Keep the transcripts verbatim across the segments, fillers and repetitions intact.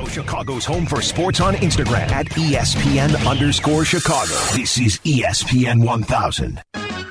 Follow Chicago's home for sports on Instagram at E S P N underscore Chicago. This is E S P N one thousand.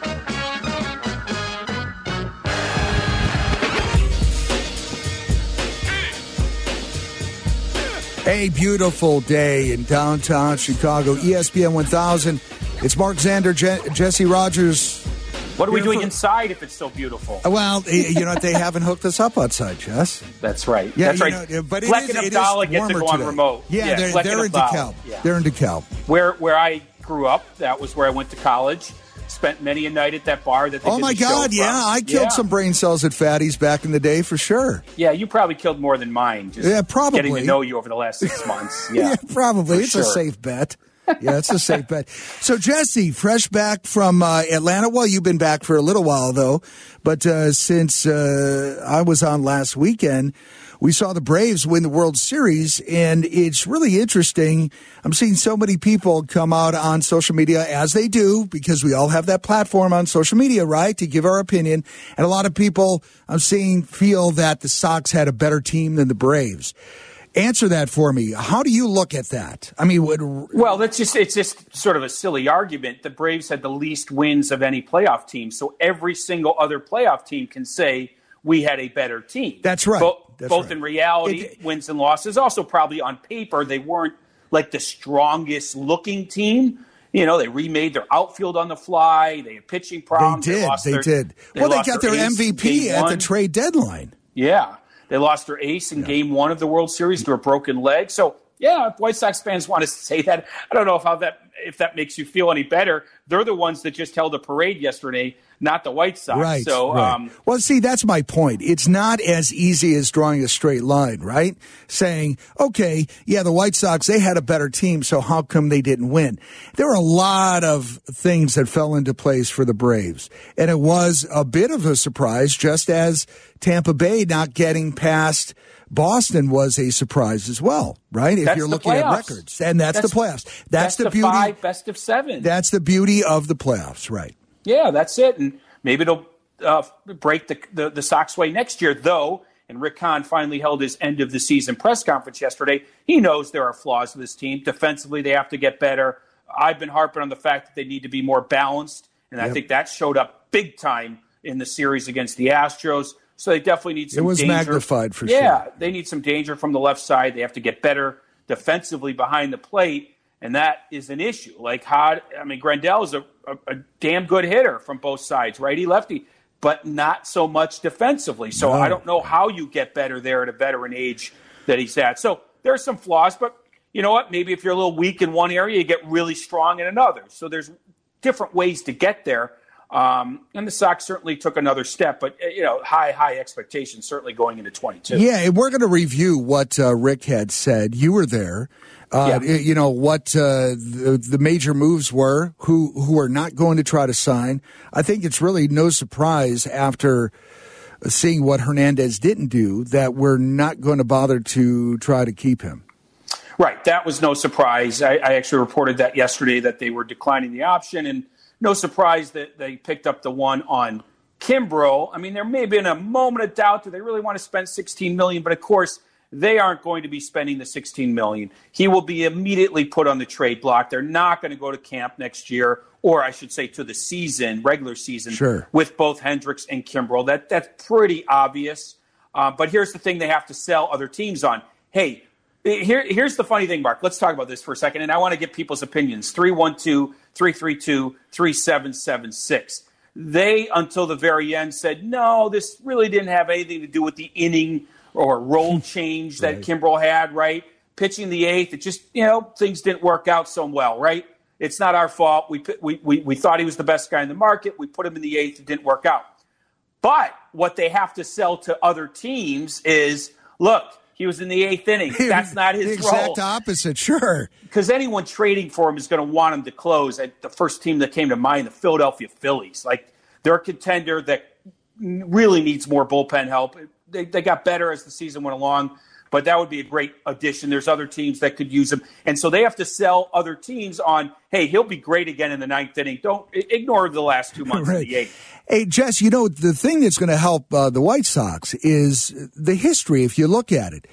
A beautiful day in downtown Chicago, E S P N one thousand. It's Mark Zander, Je- Jesse Rogers. What are we doing inside if it's so beautiful? Well, you know, they haven't hooked us up outside, Jess. That's right. Yeah, That's right. Know, but it Fleck is, and it Abdallah is get to go on today. remote. Yeah, yeah they're, Fleck they're in DeKalb. Yeah. They're in DeKalb. Where, where I grew up, that was where I went to college. Spent many a night at that bar that they Oh, did my the show God, from. yeah. I killed yeah. some brain cells at Fatty's back in the day for sure. Yeah, you probably killed more than mine. Just yeah, probably. Getting to know you over the last six months. Yeah, yeah probably. For it's sure. a safe bet. Yeah, it's a safe bet. So, Jesse, fresh back from uh, Atlanta. Well, you've been back for a little while, though. But uh, since uh, I was on last weekend, we saw the Braves win the World Series, and it's really interesting. I'm seeing so many people come out on social media, as they do, because we all have that platform on social media, right, to give our opinion. And a lot of people I'm seeing feel that the Sox had a better team than the Braves. Answer that for me. How do you look at that? I mean, would... well, that's just it's just sort of a silly argument. The Braves had the least wins of any playoff team, so every single other playoff team can say we had a better team. That's right. Bo- that's both right. in reality, it, wins and losses. Also, probably on paper, they weren't like the strongest looking team. You know, they remade their outfield on the fly. They had pitching problems. They did. They, lost they their, did. They well, they lost got their, their M V P at the trade deadline. Yeah. They lost their ace in yeah. game one of the World Series to a broken leg. So, yeah, if White Sox fans want to say that, I don't know if how that if that makes you feel any better. They're the ones that just held a parade yesterday, not the White Sox. Right. So, right. Um, well, see, that's my point. It's not as easy as drawing a straight line, right? Saying, okay, yeah, the White Sox, they had a better team, so how come they didn't win? There were a lot of things that fell into place for the Braves, and it was a bit of a surprise, just as Tampa Bay not getting past Boston was a surprise as well, right? If that's you're looking at records. And that's, that's the playoffs. That's, that's the the beauty. Five, best of seven. That's the beauty of the playoffs, right? Yeah, that's it. And maybe it'll uh, break the, the, the Sox way next year, though. And Rick Hahn finally held his end-of-the-season press conference yesterday. He knows there are flaws with this team. Defensively, they have to get better. I've been harping on the fact that they need to be more balanced, and yep. I think that showed up big time in the series against the Astros. So they definitely need some danger. It was danger. magnified for yeah, sure. Yeah, they need some danger from the left side. They have to get better defensively behind the plate, and that is an issue. Like, how, I mean, Grandal is a, a, a damn good hitter from both sides, righty-lefty, but not so much defensively. So no. I don't know how you get better there at a veteran age that he's at. So there are some flaws, but you know what? Maybe if you're a little weak in one area, you get really strong in another. So there's different ways to get there. Um, and the Sox certainly took another step, but, you know, high, high expectations certainly going into twenty-two. Yeah, and we're going to review what uh, Rick had said. You were there. Uh, yeah. You know, what uh, the, the major moves were, who, who are not going to try to sign. I think it's really no surprise after seeing what Hernandez didn't do that we're not going to bother to try to keep him. Right. That was no surprise. I, I actually reported that yesterday that they were declining the option, and no surprise that they picked up the one on Kimbrel. I mean, there may have been a moment of doubt. Do they really want to spend sixteen million dollars? But, of course, they aren't going to be spending the sixteen million dollars. He will be immediately put on the trade block. They're not going to go to camp next year, or I should say to the season, regular season, sure. with both Hendricks and Kimbrel. That, that's pretty obvious. Uh, but here's the thing they have to sell other teams on. Hey, Here, here's the funny thing, Mark. Let's talk about this for a second, and I want to get people's opinions. three one two, three three two, three seven seven six. They, until the very end, said, no, this really didn't have anything to do with the inning or role change that right. Kimbrel had, right? Pitching the eighth, it just, you know, things didn't work out so well, right? It's not our fault. We, we, we, we thought he was the best guy in the market. We put him in the eighth. It didn't work out. But what they have to sell to other teams is, look, he was in the eighth inning. That's not his the role. Exact opposite, sure. Because anyone trading for him is going to want him to close. At the first team that came to mind, the Philadelphia Phillies. Like, they're a contender that really needs more bullpen help. They, they got better as the season went along, but that would be a great addition. There's other teams that could use him. And so they have to sell other teams on, hey, he'll be great again in the ninth inning. Don't ignore the last two months right. of the eighth. Hey, Jess, you know, the thing that's going to help uh, the White Sox is the history, if you look at it.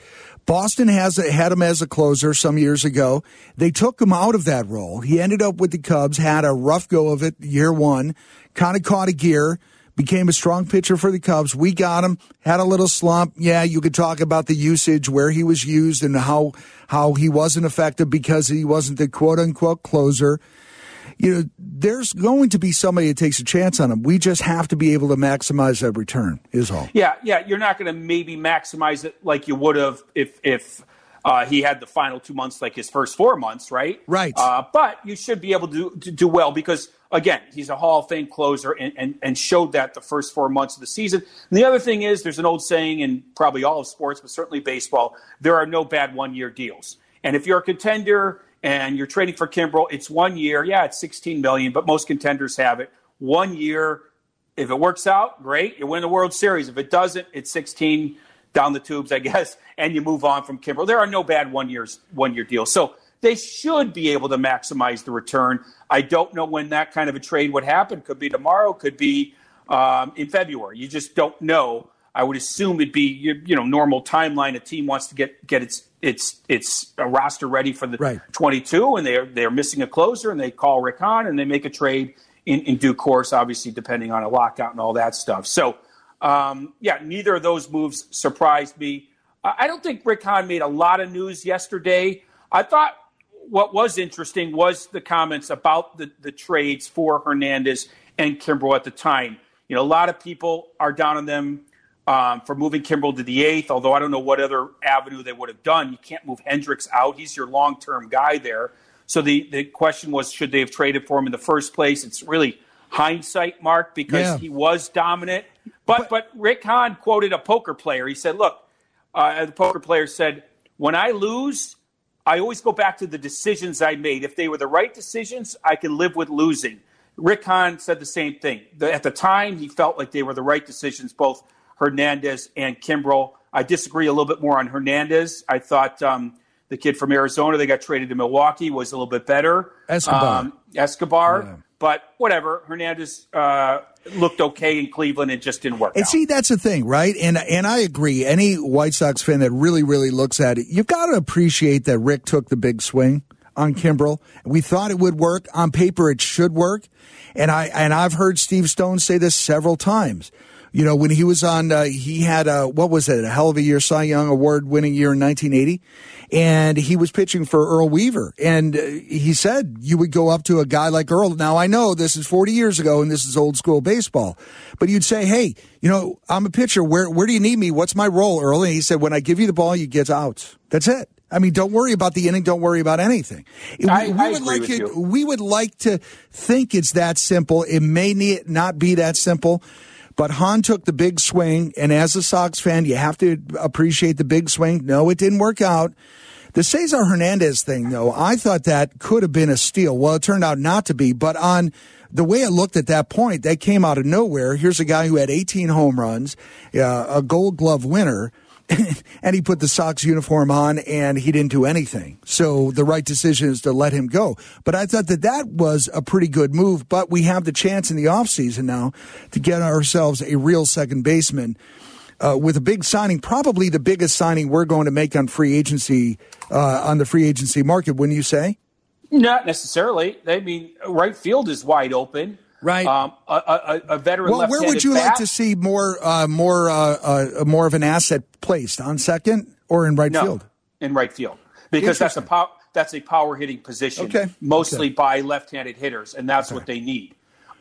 Boston has had him as a closer some years ago. They took him out of that role. He ended up with the Cubs, had a rough go of it year one, kind of caught a gear, became a strong pitcher for the Cubs. We got him, had a little slump. Yeah, you could talk about the usage, where he was used and how how he wasn't effective because he wasn't the quote-unquote closer. You know, there's going to be somebody that takes a chance on him. We just have to be able to maximize that return, is all. Yeah, yeah. You're not going to maybe maximize it like you would have if if uh, he had the final two months like his first four months, right? Right. Uh, but you should be able to do, to do well because, again, he's a Hall of Fame closer and, and, and showed that the first four months of the season. And the other thing is there's an old saying in probably all of sports, but certainly baseball, there are no bad one-year deals. And if you're a contender and you're trading for Kimbrel, it's one year. Yeah, it's sixteen million dollars, but most contenders have it. One year, if it works out, great, you win the World Series. If it doesn't, it's sixteen down the tubes, I guess, and you move on from Kimbrel. There are no bad one years one-year deals. So they should be able to maximize the return. I don't know when that kind of a trade would happen. Could be tomorrow, could be um, in February. You just don't know. I would assume it'd be you, you know normal timeline. A team wants to get get its its its a roster ready for the right. twenty-two, and they're they're missing a closer, and they call Rick Hahn, and they make a trade in, in due course, obviously depending on a lockout and all that stuff. So um, yeah, neither of those moves surprised me. I don't think Rick Hahn made a lot of news yesterday. I thought what was interesting was the comments about the, the trades for Hernandez and Kimbrel at the time. You know, a lot of people are down on them um, for moving Kimbrel to the eighth, although I don't know what other avenue they would have done. You can't move Hendricks out. He's your long-term guy there. So the, the question was, should they have traded for him in the first place? It's really hindsight, Mark, because yeah. he was dominant. But, but but Rick Hahn quoted a poker player. He said, look, uh, the poker player said, when I lose, I always go back to the decisions I made. If they were the right decisions, I can live with losing. Rick Hahn said the same thing. The, at the time, he felt like they were the right decisions, both Hernandez and Kimbrel. I disagree a little bit more on Hernandez. I thought um, the kid from Arizona, they got traded to Milwaukee, was a little bit better. Escobar. Um, Escobar. Yeah. But whatever, Hernandez uh, looked okay in Cleveland. It just didn't work And out. see, that's the thing, right? And and I agree. Any White Sox fan that really, really looks at it, you've got to appreciate that Rick took the big swing on Kimbrel. We thought it would work. On paper, it should work. And, I, and I've heard Steve Stone say this several times. You know, when he was on, uh, he had a, what was it, a hell of a year, Cy Young award-winning year in nineteen eighty. And he was pitching for Earl Weaver. And uh, he said you would go up to a guy like Earl. Now, I know this is forty years ago and this is old school baseball. But you'd say, hey, you know, I'm a pitcher. Where where do you need me? What's my role, Earl? And he said, when I give you the ball, you get outs. That's it. I mean, don't worry about the inning. Don't worry about anything. I, we, we I would agree like with it, you. We would like to think it's that simple. It may need, not be that simple. But Hahn took the big swing, and as a Sox fan, you have to appreciate the big swing. No, it didn't work out. The Cesar Hernandez thing, though, I thought that could have been a steal. Well, it turned out not to be, but on the way it looked at that point, that came out of nowhere. Here's a guy who had eighteen home runs, uh, a Gold Glove winner, and he put the Sox uniform on, and he didn't do anything. So the right decision is to let him go. But I thought that that was a pretty good move, but we have the chance in the offseason now to get ourselves a real second baseman uh, with a big signing, probably the biggest signing we're going to make on free agency, uh, on the free agency market, wouldn't you say? Not necessarily. I mean, right field is wide open. Right. Um, a, a, a veteran well, left-handed where would you bat, like to see more, uh, more, uh, uh, more of an asset placed, on second or in right no, field? in right field, because that's a pow- that's a power hitting position, Okay. mostly Okay. by left-handed hitters, and that's Okay. what they need.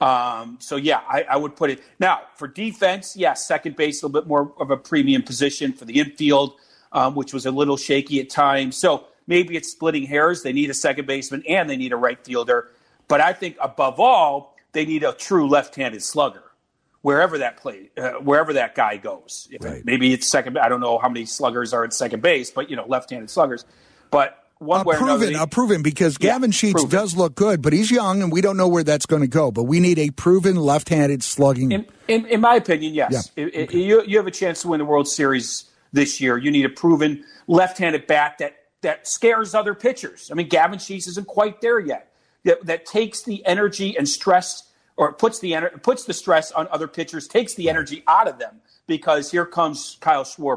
Um, so yeah, I, I would put it now for defense. Yes, second base a little bit more of a premium position for the infield, um, which was a little shaky at times. So maybe it's splitting hairs. They need a second baseman and they need a right fielder, but I think above all, they need a true left-handed slugger, wherever that play, uh, wherever that guy goes. If Right. it, maybe it's second. I don't know how many sluggers are at second base, but you know, left-handed sluggers. But one A way or another, proven, they- a proven, because Yeah, Gavin Sheets proven. does look good, but he's young, and we don't know where that's going to go. But we need a proven left-handed slugging. in, in, in my opinion, yes. Yeah. It- it- you, you have a chance to win the World Series this year. You need a proven left-handed bat that that scares other pitchers. I mean, Gavin Sheets isn't quite there yet. That, that takes the energy and stress, or puts the ener- puts the stress on other pitchers, takes the energy out of them. Because here comes Kyle Schwarber.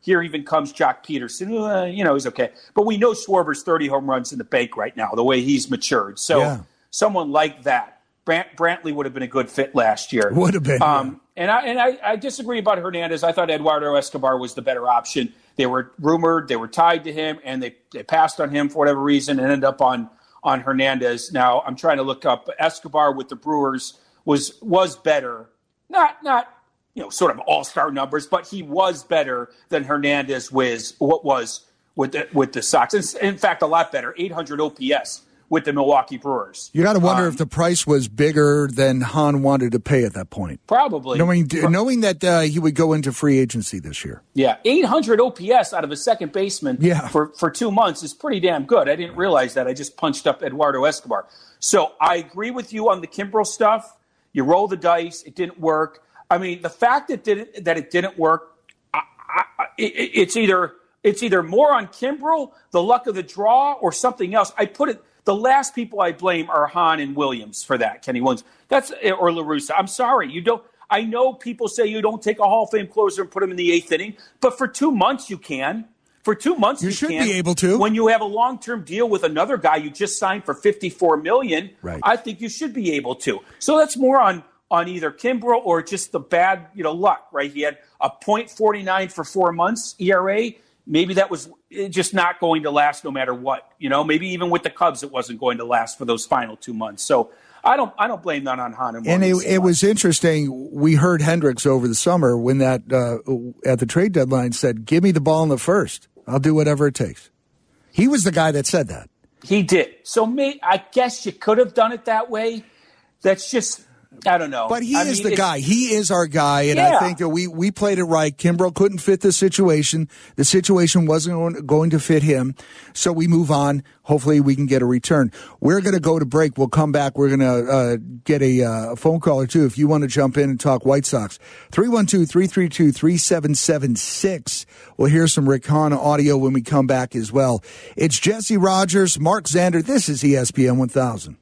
here even comes Jock Peterson. Uh, you know, he's okay. But we know Schwarber's thirty home runs in the bank right now, the way he's matured. So yeah. someone like that, Brant, Brantley would have been a good fit last year. Would have been. Um, yeah. And, I, and I, I disagree about Hernandez. I thought Eduardo Escobar was the better option. They were rumored, they were tied to him, and they, they passed on him for whatever reason and ended up on, on Hernandez. Now, I'm trying to look up Escobar with the Brewers was was better. Not, not you know, sort of all-star numbers, but he was better than Hernandez was, what was with the, with the Sox. In, in fact, a lot better, eight hundred O P S with the Milwaukee Brewers. You got to wonder um, if the price was bigger than Hahn wanted to pay at that point. Probably. Knowing, knowing that uh, he would go into free agency this year. Yeah, eight hundred O P S out of a second baseman yeah. for, for two months is pretty damn good. I didn't realize that. I just punched up Eduardo Escobar. So I agree with you on the Kimbrel stuff. You roll the dice. It didn't work. I mean, the fact that, didn't, that it didn't work, I, I, it, it's either it's either more on Kimbrel, the luck of the draw, or something else. I put it. The last people I blame are Hahn and Williams for that, Kenny Williams. That's or La Russa. I'm sorry, you don't. I know people say you don't take a Hall of Fame closer and put him in the eighth inning, but for two months you can. For two months you, you should can. be able to. When you have a long-term deal with another guy you just signed for fifty-four million dollars, right. I think you should be able to. So that's more on on either Kimbrel or just the bad, you know, luck. Right? He had a point four nine for four months E R A. Maybe that was just not going to last no matter what. You know, maybe even with the Cubs, it wasn't going to last for those final two months. So I don't, I don't blame that on Hahn and And it, so it was interesting. We heard Hendricks over the summer when that uh, at the trade deadline said, "Give me the ball in the first. I'll do whatever it takes." He was the guy that said that. He did. So may, I guess you could have done it that way. That's just. I don't know. But he I is mean, the guy. He is our guy, and yeah. I think that we, we played it right. Kimbrel couldn't fit the situation. The situation wasn't going to fit him, so we move on. Hopefully we can get a return. We're going to go to break. We'll come back. We're going to uh, get a uh, phone call or two if you want to jump in and talk White Sox. three one two, three three two, three seven seven six. We'll hear some Rick Hahn audio when we come back as well. It's Jesse Rogers, Mark Zander. This is E S P N one thousand.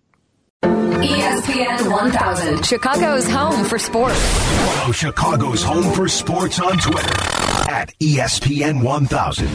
E S P N one thousand, Chicago's home for sports. Follow Chicago's home for sports on Twitter at E S P N one thousand.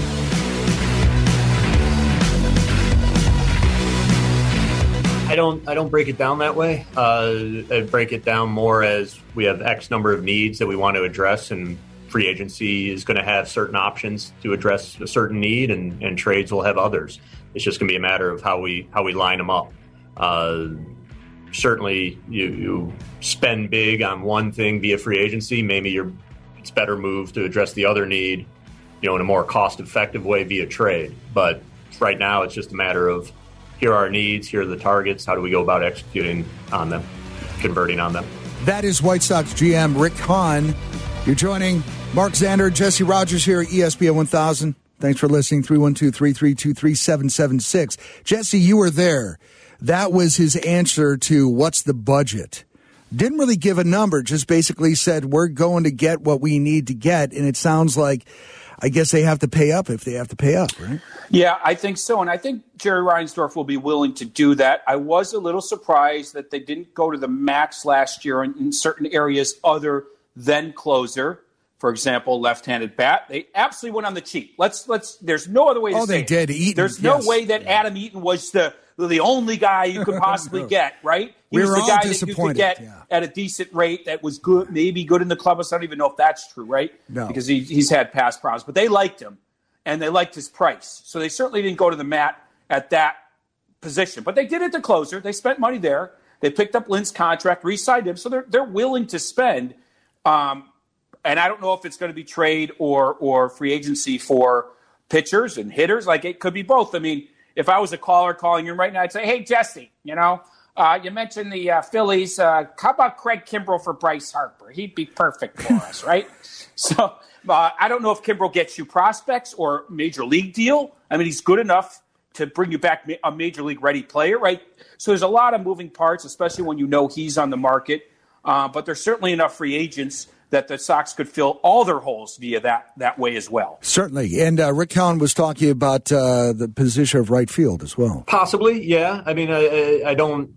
I don't. I don't break it down that way. Uh, I break it down more as we have X number of needs that we want to address, and free agency is going to have certain options to address a certain need, and, and trades will have others. It's just going to be a matter of how we how we line them up. Uh, certainly, you, you spend big on one thing via free agency. Maybe you're it's better move to address the other need, you know, in a more cost-effective way via trade. But right now, it's just a matter of here are our needs, here are the targets. How do we go about executing on them, converting on them? That is White Sox G M Rick Hahn. You're joining Mark Zander, Jesse Rogers here at E S P N one thousand. Thanks for listening. three one two, three three two, three seven seven six. Jesse, you were there. That was his answer to what's the budget. Didn't really give a number, just basically said we're going to get what we need to get. And it sounds like, I guess they have to pay up if they have to pay up, right? Yeah, I think so. And I think Jerry Reinsdorf will be willing to do that. I was a little surprised that they didn't go to the max last year in, in certain areas other than closer. For example, left-handed bat. They absolutely went on the cheap. Let's let's. There's no other way to oh, say they it. did. Eaton, There's no yes. way that Adam Eaton was the the only guy you could possibly no. get. Right? He we was were the all guy that you could get yeah. at a decent rate that was good, maybe good in the clubhouse. I don't even know if that's true, right? No, because he, he's had past problems, but they liked him and they liked his price, so they certainly didn't go to the mat at that position. But they did it to closer. They spent money there. They picked up Lynn's contract, re-signed him, so they're they're willing to spend. Um, And I don't know if it's going to be trade or or free agency for pitchers and hitters. Like, it could be both. I mean, if I was a caller calling in right now, I'd say, hey, Jesse, you know, uh, you mentioned the uh, Phillies. Uh, how about Craig Kimbrel for Bryce Harper? He'd be perfect for us, right? So uh, I don't know if Kimbrel gets you prospects or major league deal. I mean, he's good enough to bring you back a major league ready player, right? So there's a lot of moving parts, especially when you know he's on the market. Uh, but there's certainly enough free agents that the Sox could fill all their holes via that that way as well. Certainly. And uh, Rick Hahn was talking about uh, the position of right field as well. Possibly, yeah. I mean, I, I don't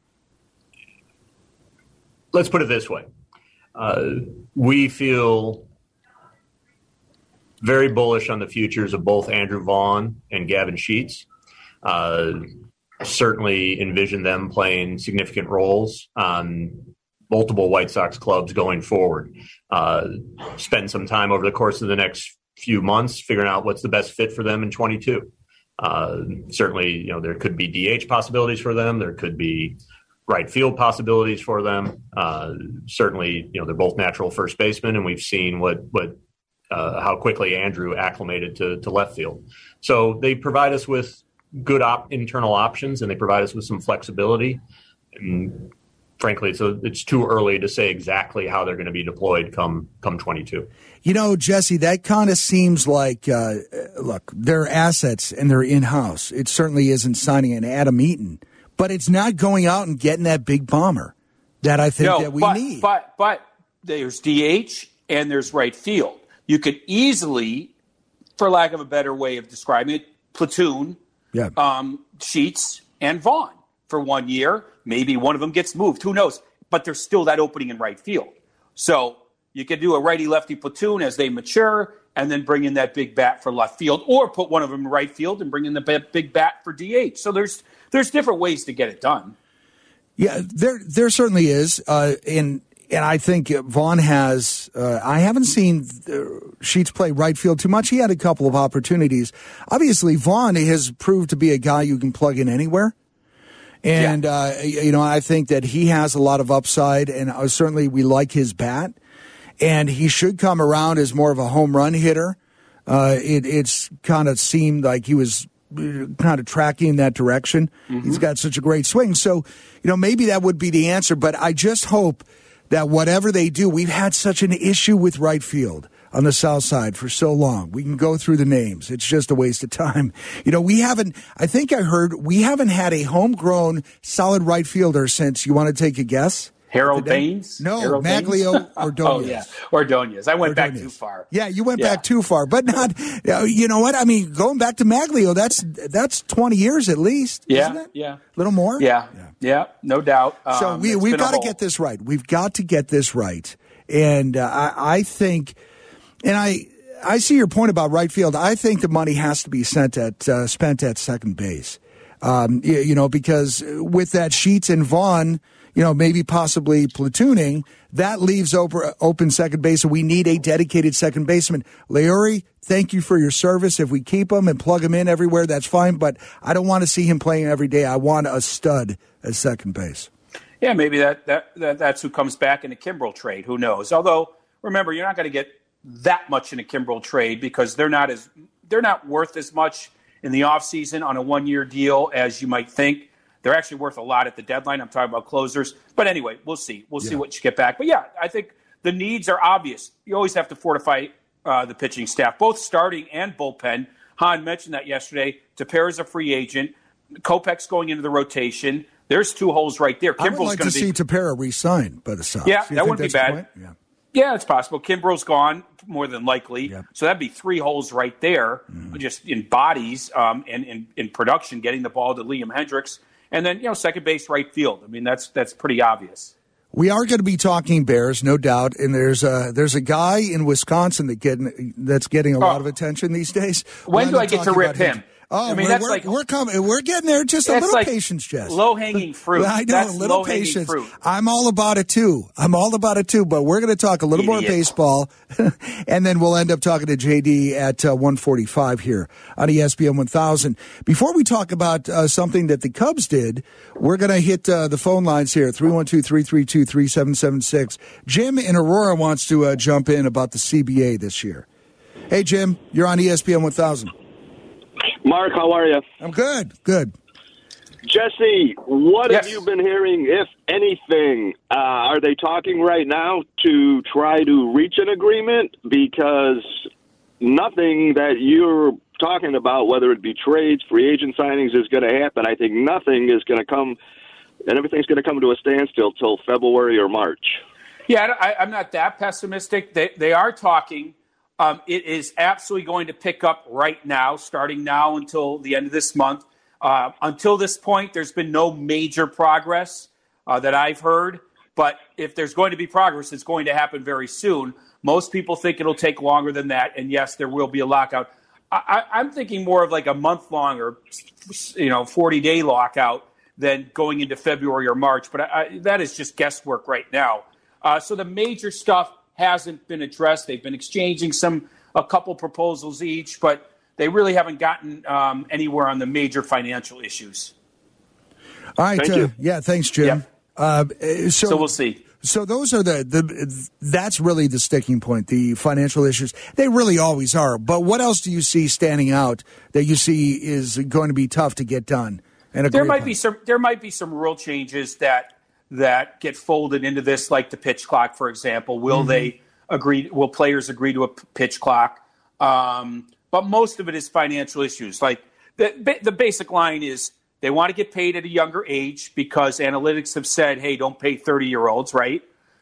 – let's put it this way. Uh, we feel very bullish on the futures of both Andrew Vaughn and Gavin Sheets. Uh, certainly envision them playing significant roles on multiple White Sox clubs going forward. Uh, spend some time over the course of the next few months figuring out what's the best fit for them in twenty-two. Uh, certainly, you know, there could be D H possibilities for them. There could be right field possibilities for them. Uh, certainly, you know, they're both natural first basemen, and we've seen what what uh, how quickly Andrew acclimated to, to left field. So they provide us with good op- internal options, and they provide us with some flexibility. And frankly, so it's too early to say exactly how they're going to be deployed come come twenty-two. You know, Jesse, that kind of seems like, uh, look, they're assets and they're in-house. It certainly isn't signing an Adam Eaton, but it's not going out and getting that big bomber that I think no, that we but, need. But but there's D H and there's right field. You could easily, for lack of a better way of describing it, platoon yeah. um, Sheets and Vaughn for one year. Maybe one of them gets moved. Who knows? But there's still that opening in right field. So you could do a righty-lefty platoon as they mature and then bring in that big bat for left field, or put one of them in right field and bring in the big bat for D H. So there's there's different ways to get it done. Yeah, there there certainly is. Uh, and, and I think Vaughn has uh, – I haven't seen Sheets play right field too much. He had a couple of opportunities. Obviously, Vaughn has proved to be a guy you can plug in anywhere. And, yeah. uh, you know, I think that he has a lot of upside, and uh, certainly we like his bat. And he should come around as more of a home run hitter. Uh, it, it's kind of seemed like he was kind of tracking in that direction. Mm-hmm. He's got such a great swing. So, you know, maybe that would be the answer. But I just hope that whatever they do, we've had such an issue with right field on the south side for so long. We can go through the names. It's just a waste of time. You know, we haven't, I think I heard, we haven't had a homegrown solid right fielder since, you want to take a guess? Harold Baines? No, Harold Maglio Baines? Ordonez. Oh, yeah. Ordonez. I went Ordonez. back too far. Yeah, you went yeah. back too far. But not, you know what? I mean, going back to Maglio, that's that's twenty years at least, yeah, isn't it? Yeah. A little more? Yeah, yeah, yeah no doubt. Um, so we, we've got to get this right. We've got to get this right. And uh, I, I think, and I I see your point about right field. I think the money has to be sent at uh, spent at second base. Um, you, you know, because with that Sheets and Vaughn, you know, maybe possibly platooning, that leaves over, open second base, and we need a dedicated second baseman. Leury, thank you for your service. If we keep him and plug him in everywhere, that's fine, but I don't want to see him playing every day. I want a stud at second base. Yeah, maybe that, that, that that's who comes back in the Kimbrel trade. Who knows? Although, remember, you're not going to get that much in a Kimbrel trade because they're not as they're not worth as much in the offseason on a one-year deal as you might think. They're actually worth a lot at the deadline. I'm talking about closers. But anyway, we'll see. We'll yeah. see what you get back. But, yeah, I think the needs are obvious. You always have to fortify uh, the pitching staff, both starting and bullpen. Hahn mentioned that yesterday. Tepera's a free agent. Kopech's going into the rotation. There's two holes right there. I would like to be... see Tepera re-signed by the Sox. Yeah, that wouldn't be bad. Yeah. yeah, it's possible. Kimbrel's gone, more than likely. Yeah. So that'd be three holes right there, mm. just in bodies um, and in, in production, getting the ball to Liam Hendricks. And then, you know, second base, right field. I mean, that's that's pretty obvious. We are going to be talking Bears, no doubt. And there's a, there's a guy in Wisconsin that getting, that's getting a oh. lot of attention these days. When do I get to rip him? him? Oh, I mean, we're, that's we're, like we're coming. We're getting there. Just a little like patience, Jess. Low hanging fruit. I know, that's a little low-hanging patience. Fruit. I'm all about it too. I'm all about it too. But we're going to talk a little Idiot. more baseball, and then we'll end up talking to J D at uh, one forty-five here on E S P N one thousand. Before we talk about uh, something that the Cubs did, we're going to hit uh, the phone lines here: three one two, three three two, three seven seven six. Jim in Aurora wants to uh, jump in about the C B A this year. Hey, Jim, you're on E S P N one thousand. Mark, how are you? I'm good, good. Jesse, what yes. have you been hearing, if anything? Uh, are they talking right now to try to reach an agreement? Because nothing that you're talking about, whether it be trades, free agent signings, is going to happen. I think nothing is going to come, and everything's going to come to a standstill till February or March. Yeah, I, I'm not that pessimistic. They, they are talking. Um, it is absolutely going to pick up right now, starting now until the end of this month. Uh, until this point, there's been no major progress uh, that I've heard. But if there's going to be progress, it's going to happen very soon. Most people think it'll take longer than that, and yes, there will be a lockout. I, I'm thinking more of like a month-long or, you know, forty-day lockout than going into February or March. But I, I, that is just guesswork right now. Uh, so the major stuff hasn't been addressed. They've been exchanging some a couple proposals each, but they really haven't gotten um, anywhere on the major financial issues. All right. Thank uh, you. Yeah, thanks, Jim. Yep. Uh, so, So we'll see. So those are the, the that's really the sticking point, the financial issues. They really always are. But what else do you see standing out that you see is going to be tough to get done? And There might be some there might be some rule changes that that get folded into this, like the pitch clock, for example. Will mm-hmm. they agree? Will players agree to a pitch clock? Um, but most of it is financial issues. Like the the basic line is they want to get paid at a younger age because analytics have said, hey, don't pay thirty-year-olds, right?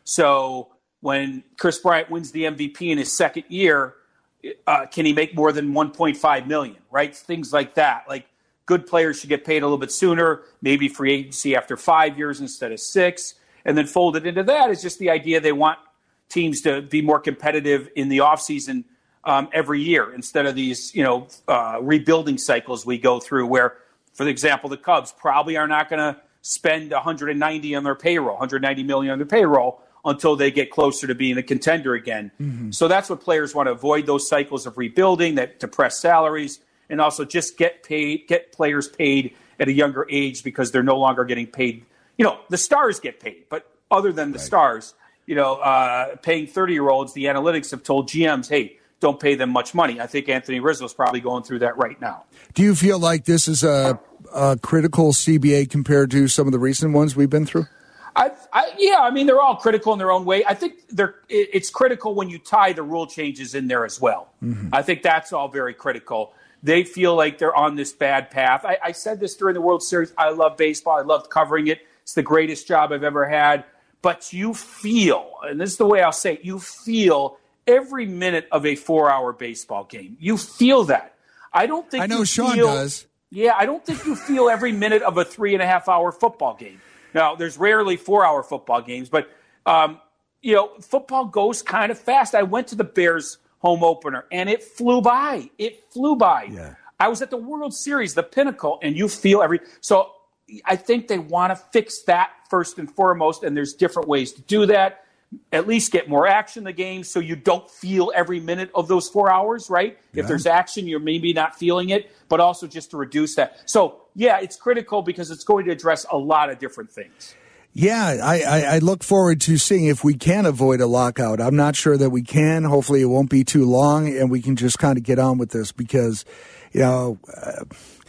So when Chris Bryant wins the M V P in his second year, uh, can he make more than one point five million dollars, right? Things like that. Like good players should get paid a little bit sooner, maybe free agency after five years instead of six. And then folded into that is just the idea they want teams to be more competitive in the offseason um, every year instead of these, you know, uh, rebuilding cycles we go through where, for example, the Cubs probably are not going to spend one hundred ninety on their payroll, one hundred ninety million on their payroll until they get closer to being a contender again. Mm-hmm. So that's what players want to avoid, those cycles of rebuilding that depress salaries, and also just get paid, get players paid at a younger age because they're no longer getting paid. You know, the stars get paid, but other than the right. stars, you know, uh, paying thirty-year-olds, the analytics have told G Ms, hey, don't pay them much money. I think Anthony Rizzo is probably going through that right now. Do you feel like this is a, a critical C B A compared to some of the recent ones we've been through? I, I, yeah, I mean, they're all critical in their own way. I think they're, it, it's critical when you tie the rule changes in there as well. Mm-hmm. I think that's all very critical. They feel like they're on this bad path. I, I said this during the World Series. I love baseball. I loved covering it. It's the greatest job I've ever had. But you feel, and this is the way I'll say it, you feel every minute of a four-hour baseball game. You feel that. I don't think I know you Sean feel, does. Yeah, I don't think you feel every minute of a three-and-a-half-hour football game. Now, there's rarely four-hour football games, but, um, you know, football goes kind of fast. I went to the Bears home opener, and it flew by. It flew by. Yeah. I was at the World Series, the pinnacle, and you feel every – so I think they want to fix that first and foremost, and there's different ways to do that. At least get more action in the game so you don't feel every minute of those four hours, right? Yeah. If there's action, you're maybe not feeling it, but also just to reduce that. So, yeah, it's critical because it's going to address a lot of different things. Yeah, I, I, I look forward to seeing if we can avoid a lockout. I'm not sure that we can. Hopefully it won't be too long and we can just kind of get on with this because, you know, uh,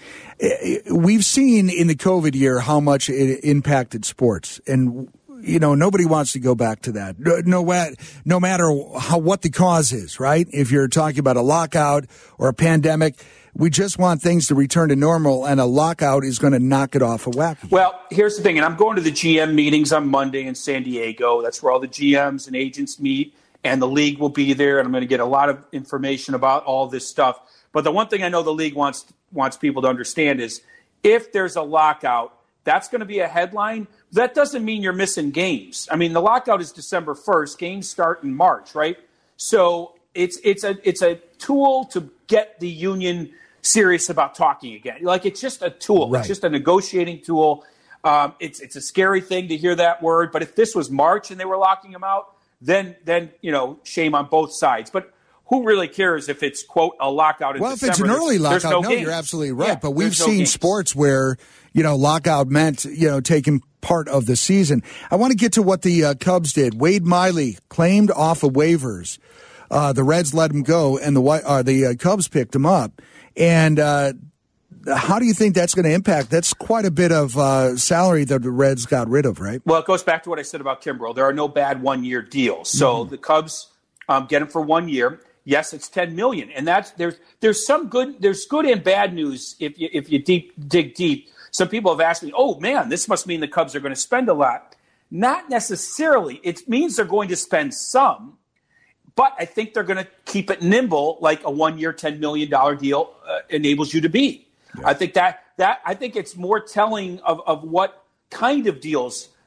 we've seen in the COVID year how much it impacted sports. And you know, nobody wants to go back to that. No, no, no matter how, what the cause is, right? If you're talking about a lockout or a pandemic, we just want things to return to normal, and a lockout is going to knock it off a whack. Well, here's the thing, and I'm going to the G M meetings on Monday in San Diego. That's where all the G Ms and agents meet, and the league will be there, and I'm going to get a lot of information about all this stuff. But the one thing I know the league wants wants people to understand is if there's a lockout, that's going to be a headline. That doesn't mean you're missing games. I mean, the lockout is December first. Games start in March, right? So it's it's a it's a tool to get the union serious about talking again. Like, it's just a tool. Right. It's just a negotiating tool. Um, it's it's a scary thing to hear that word. But if this was March and they were locking them out, then then you know, shame on both sides. But who really cares if it's, quote, a lockout in well, December? Well, if it's an early there's, lockout, there's no, no you're absolutely right. Yeah, but we've no seen games. sports where, you know, lockout meant, you know, taking part of the season. I want to get to what the uh, Cubs did. Wade Miley claimed off of waivers. Uh, the Reds let him go, and the uh, the uh, Cubs picked him up. And uh, how do you think that's going to impact? That's quite a bit of uh, salary that the Reds got rid of, right? Well, it goes back to what I said about Kimbrel. There are no bad one-year deals. So mm-hmm. the Cubs um, get him for one year. Yes, it's ten million dollars, and that's there's there's some good there's good and bad news if you if you deep dig deep. Some people have asked me, "Oh man, this must mean the Cubs are going to spend a lot." Not necessarily. It means they're going to spend some, but I think they're going to keep it nimble, like a one-year, ten million dollars deal uh, enables you to be. Yeah. I think that that I think it's more telling of of what kind of deals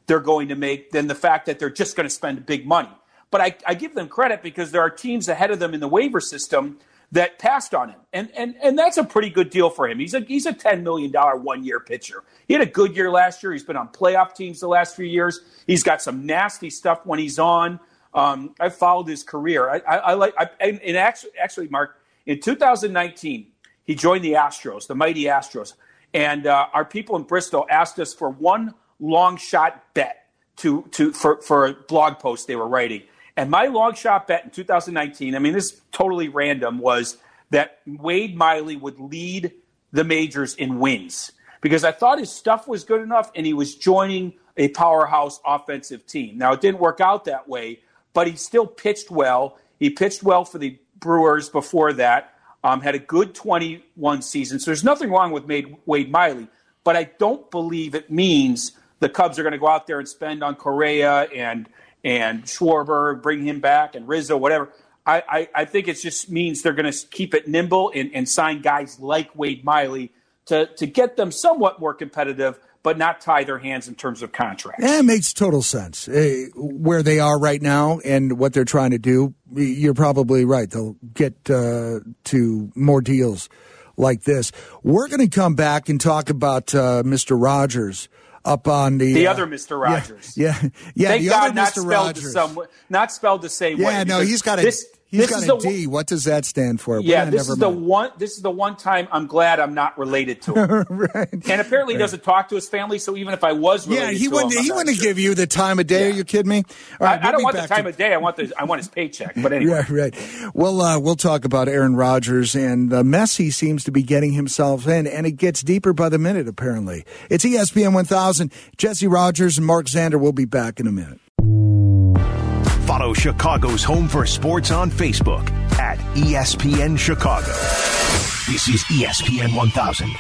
they're going to make than the fact that they're just going to spend big money. But I, I give them credit because there are teams ahead of them in the waiver system that passed on him. And and and that's a pretty good deal for him. He's a he's a ten million dollars one-year pitcher. He had a good year last year. He's been on playoff teams the last few years. He's got some nasty stuff when he's on. Um, I've followed his career. I, I, I like I, and, and actually, actually, Mark, in two thousand nineteen, he joined the Astros, the mighty Astros. And uh, our people in Bristol asked us for one long shot bet to to for, for a blog post they were writing. And my long shot bet in two thousand nineteen, I mean, this is totally random, was that Wade Miley would lead the majors in wins because I thought his stuff was good enough and he was joining a powerhouse offensive team. Now, it didn't work out that way, but he still pitched well. He pitched well for the Brewers before that, um, had a good twenty-one season. So there's nothing wrong with Wade Miley, but I don't believe it means the Cubs are going to go out there and spend on Correa and and Schwarber, bring him back, and Rizzo, whatever. I, I, I think it just means they're going to keep it nimble and, and sign guys like Wade Miley to, to get them somewhat more competitive, but not tie their hands in terms of contracts. Yeah, it makes total sense. Uh, where they are right now and what they're trying to do, you're probably right. They'll get uh, to more deals like this. We're going to come back and talk about uh, Mister Rogers. Up on the the uh, other Mister Rogers, yeah, yeah, yeah Thank the God other not Mister spelled Rogers. the some, not spelled the same yeah, way. Yeah, no, he's got a this, he's this got is a the, D. What does that stand for? Yeah, well, this is mind. the one. This is the one time I'm glad I'm not related to him. Right. And apparently he doesn't talk to his family. So even if I was related yeah, he to wouldn't. him, he I'm wouldn't sure. give you the time of day. Yeah. Are you kidding me? All right, I, we'll I don't want the back time to, of day. I want the I want his paycheck. But anyway, yeah, right. Well, uh, we'll talk about Aaron Rodgers and the mess he seems to be getting himself in, and it gets deeper by the minute. Apparently, it's E S P N one thousand. Jesse Rogers and Mark Zander will be back in a minute. Follow Chicago's Home for Sports on Facebook at E S P N Chicago. This is E S P N one thousand.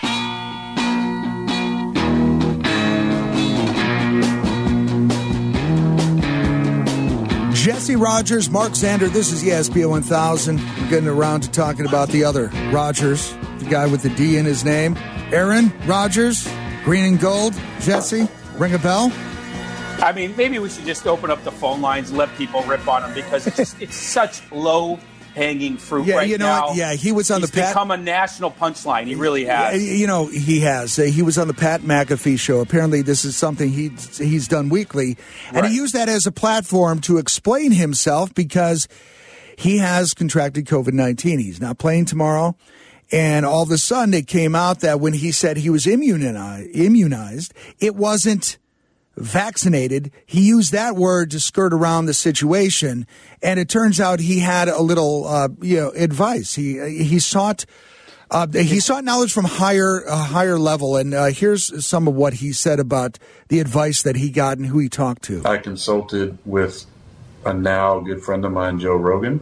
Jesse Rogers, Mark Zander, this is E S P N one thousand. We're getting around to talking about the other Rogers, the guy with the D in his name. Aaron Rodgers, green and gold. Jesse, ring a bell? I mean, maybe we should just open up the phone lines and let people rip on him because it's, just, it's such low-hanging fruit yeah, right you know now. What? Yeah, he was on He's the Pat. become a national punchline. He really has. You know, he has. Uh, he was on the Pat McAfee show. Apparently, this is something he he's done weekly, and right. he used that as a platform to explain himself because he has contracted COVID nineteen. He's not playing tomorrow. And all of a sudden, it came out that when he said he was immunized, immunized it wasn't vaccinated. He used that word to skirt around the situation, and it turns out he had a little, uh, you know, advice. He he sought uh, he sought knowledge from higher a higher level, and uh, here's some of what he said about the advice that he got and who he talked to. I consulted with a now good friend of mine, Joe Rogan,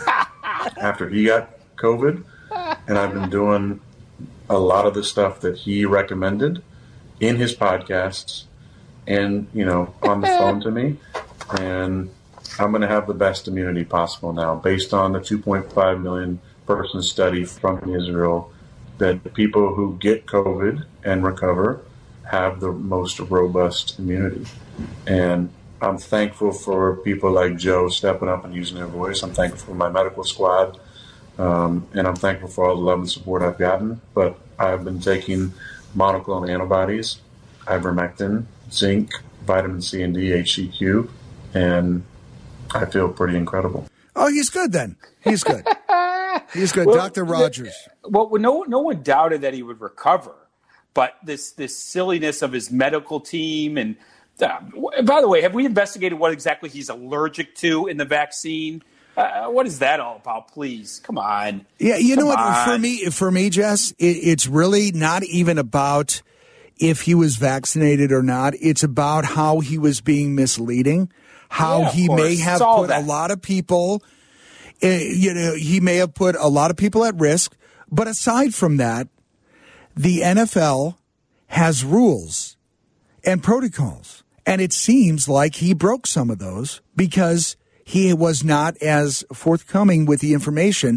after he got COVID, and I've been doing a lot of the stuff that he recommended in his podcasts. And, you know, on the phone to me, and I'm going to have the best immunity possible now based on the two point five million person study from Israel that people who get COVID and recover have the most robust immunity. And I'm thankful for people like Joe stepping up and using their voice. I'm thankful for my medical squad, um, and I'm thankful for all the love and support I've gotten. But I've been taking monoclonal antibodies, ivermectin, zinc, vitamin C and D, H C Q, and I feel pretty incredible. Oh, he's good then. He's good. He's good. Well, Doctor Rogers. Well, no, no one doubted that he would recover, but this this silliness of his medical team and uh, by the way, have we investigated what exactly he's allergic to in the vaccine? Uh, what is that all about? Please, come on. Yeah, you come know what? on. For me, for me, Jess, it, it's really not even about if he was vaccinated or not. It's about how he was being misleading, how Yeah, he course. may have It's all put that. a lot of people, uh, you know, he may have put a lot of people at risk. But aside from that, the N F L has rules and protocols. And it seems like he broke some of those because he was not as forthcoming with the information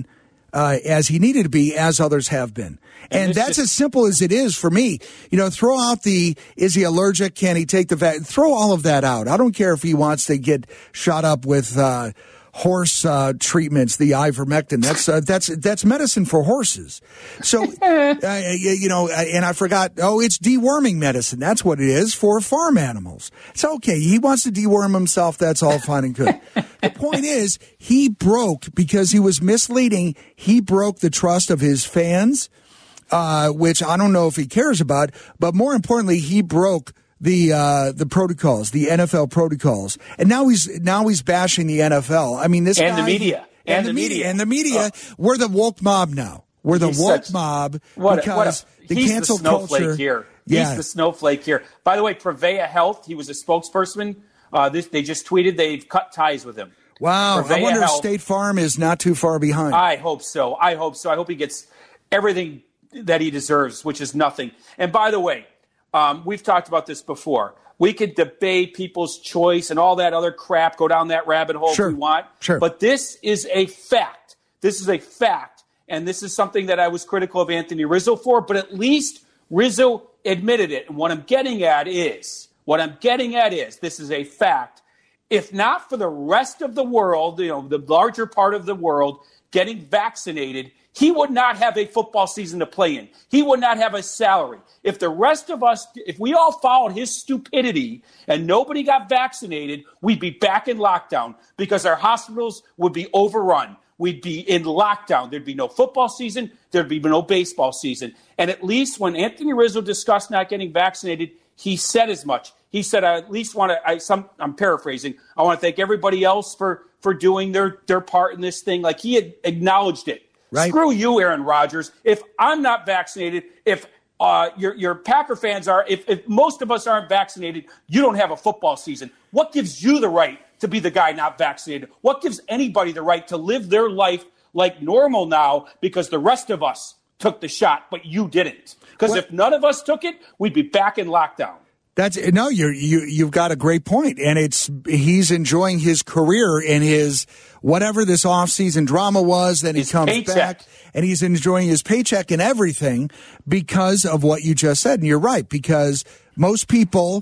uh, as he needed to be, as others have been. And, and that's just as simple as it is for me. You know, throw out the, is he allergic? Can he take the vaccine? Throw all of that out. I don't care if he wants to get shot up with uh, horse uh, treatments, the ivermectin. That's uh, that's that's medicine for horses. So, uh, you know, and I forgot, oh, it's deworming medicine. That's what it is for farm animals. It's okay. He wants to deworm himself. That's all fine and good. The point is, he broke, because he was misleading, he broke the trust of his fans, uh, which I don't know if he cares about, but more importantly, he broke the uh, the protocols, the N F L protocols, and now he's now he's bashing the N F L. I mean, this and guy, the media and, and the, the media, media and the media. Oh. We're the woke mob now. We're the He's woke such, mob what because a, what a, the he's cancel the snowflake culture here. Yeah. He's the snowflake here. By the way, Prevea Health, he was a spokesperson. Uh, this, they just tweeted they've cut ties with him. Wow, Prevea I wonder Health, if State Farm is not too far behind. I hope so. I hope so. I hope he gets everything that he deserves, which is nothing. And by the way, um, we've talked about this before. We could debate people's choice and all that other crap, go down that rabbit hole sure. if we want. Sure. But this is a fact. This is a fact. And this is something that I was critical of Anthony Rizzo for, but at least Rizzo admitted it. And what I'm getting at is, what I'm getting at is, this is a fact. If not for the rest of the world, you know, the larger part of the world getting vaccinated, he would not have a football season to play in. He would not have a salary. If the rest of us, if we all followed his stupidity and nobody got vaccinated, we'd be back in lockdown because our hospitals would be overrun. We'd be in lockdown. There'd be no football season. There'd be no baseball season. And at least when Anthony Rizzo discussed not getting vaccinated, he said as much. He said, I at least want to, I, some, I'm paraphrasing, I want to thank everybody else for, for doing their, their part in this thing. Like he had acknowledged it. Right. Screw you, Aaron Rodgers. If I'm not vaccinated, if uh, your your Packer fans are, if, if most of us aren't vaccinated, you don't have a football season. What gives you the right to be the guy not vaccinated? What gives anybody the right to live their life like normal now because the rest of us took the shot, but you didn't? Because if none of us took it, we'd be back in lockdown. That's no, you're, you you've got a great point, and it's he's enjoying his career and his whatever this off-season drama was. Then he his comes paycheck. back and he's enjoying his paycheck and everything because of what you just said. And you're right, because most people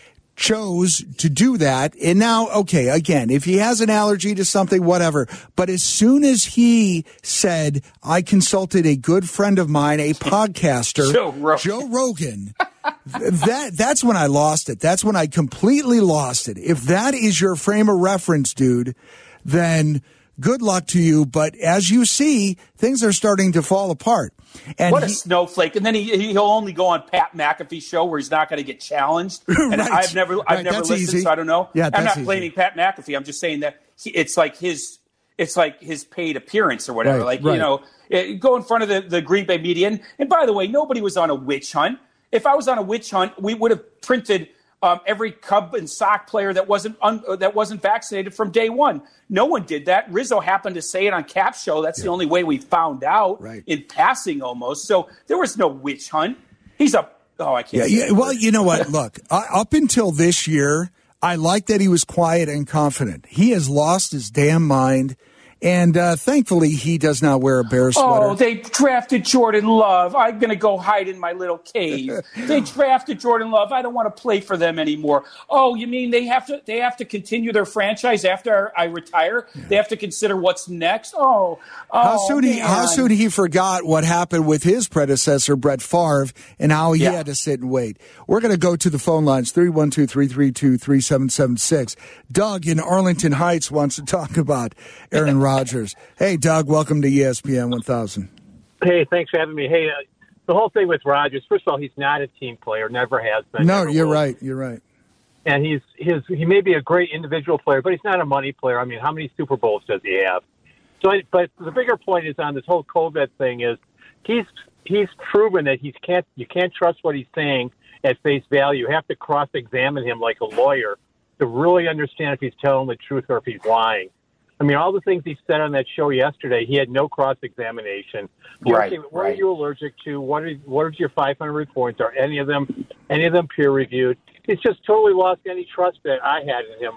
chose to do that. And now, okay, again, if he has an allergy to something, whatever. But as soon as he said, I consulted a good friend of mine, a podcaster, Joe Rogan. Joe Rogan that that's when I lost it. That's when I completely lost it. If that is your frame of reference, dude, then good luck to you. But as you see, things are starting to fall apart. And what a he, snowflake! And then he he'll only go on Pat McAfee's show where he's not going to get challenged. And right. I've never I've right. never that's listened, easy. so I don't know. Yeah, I'm not easy. blaming Pat McAfee. I'm just saying that he, it's like his it's like his paid appearance or whatever. Right, like right. you know, it, go in front of the, the Green Bay media. And, and by the way, nobody was on a witch hunt. If I was on a witch hunt, we would have printed um, every Cub and sock player that wasn't un, uh, that wasn't vaccinated from day one. No one did that. Rizzo happened to say it on Cap Show. That's yeah. the only way we found out right. in passing almost. So there was no witch hunt. He's a oh I can't. Yeah, yeah. Well, you know what? Look, uh, up until this year, I liked that he was quiet and confident. He has lost his damn mind. And uh, thankfully, he does not wear a bear sweater. Oh, they drafted Jordan Love. I'm going to go hide in my little cave. They drafted Jordan Love. I don't want to play for them anymore. Oh, you mean they have to they have to continue their franchise after I retire? Yeah. They have to consider what's next? Oh, oh how soon man. he how soon he forgot what happened with his predecessor, Brett Favre, and how he yeah. had to sit and wait. We're going to go to the phone lines, three one two, three three two, three seven seven six. Doug in Arlington Heights wants to talk about Aaron Rodgers. Hey, Doug, welcome to E S P N one thousand. Hey, thanks for having me. Hey, uh, the whole thing with Rodgers, first of all, he's not a team player, never has been. No, you're will. right. You're right. And he's his he may be a great individual player, but he's not a money player. I mean, how many Super Bowls does he have? So, I, but the bigger point is on this whole COVID thing is he's he's proven that he can't you can't trust what he's saying at face value. You have to cross-examine him like a lawyer to really understand if he's telling the truth or if he's lying. I mean, all the things he said on that show yesterday, he had no cross-examination. Right, saying, what right. are you allergic to? What are what is your five hundred points? Are any of them any of them peer-reviewed? He's just totally lost any trust that I had in him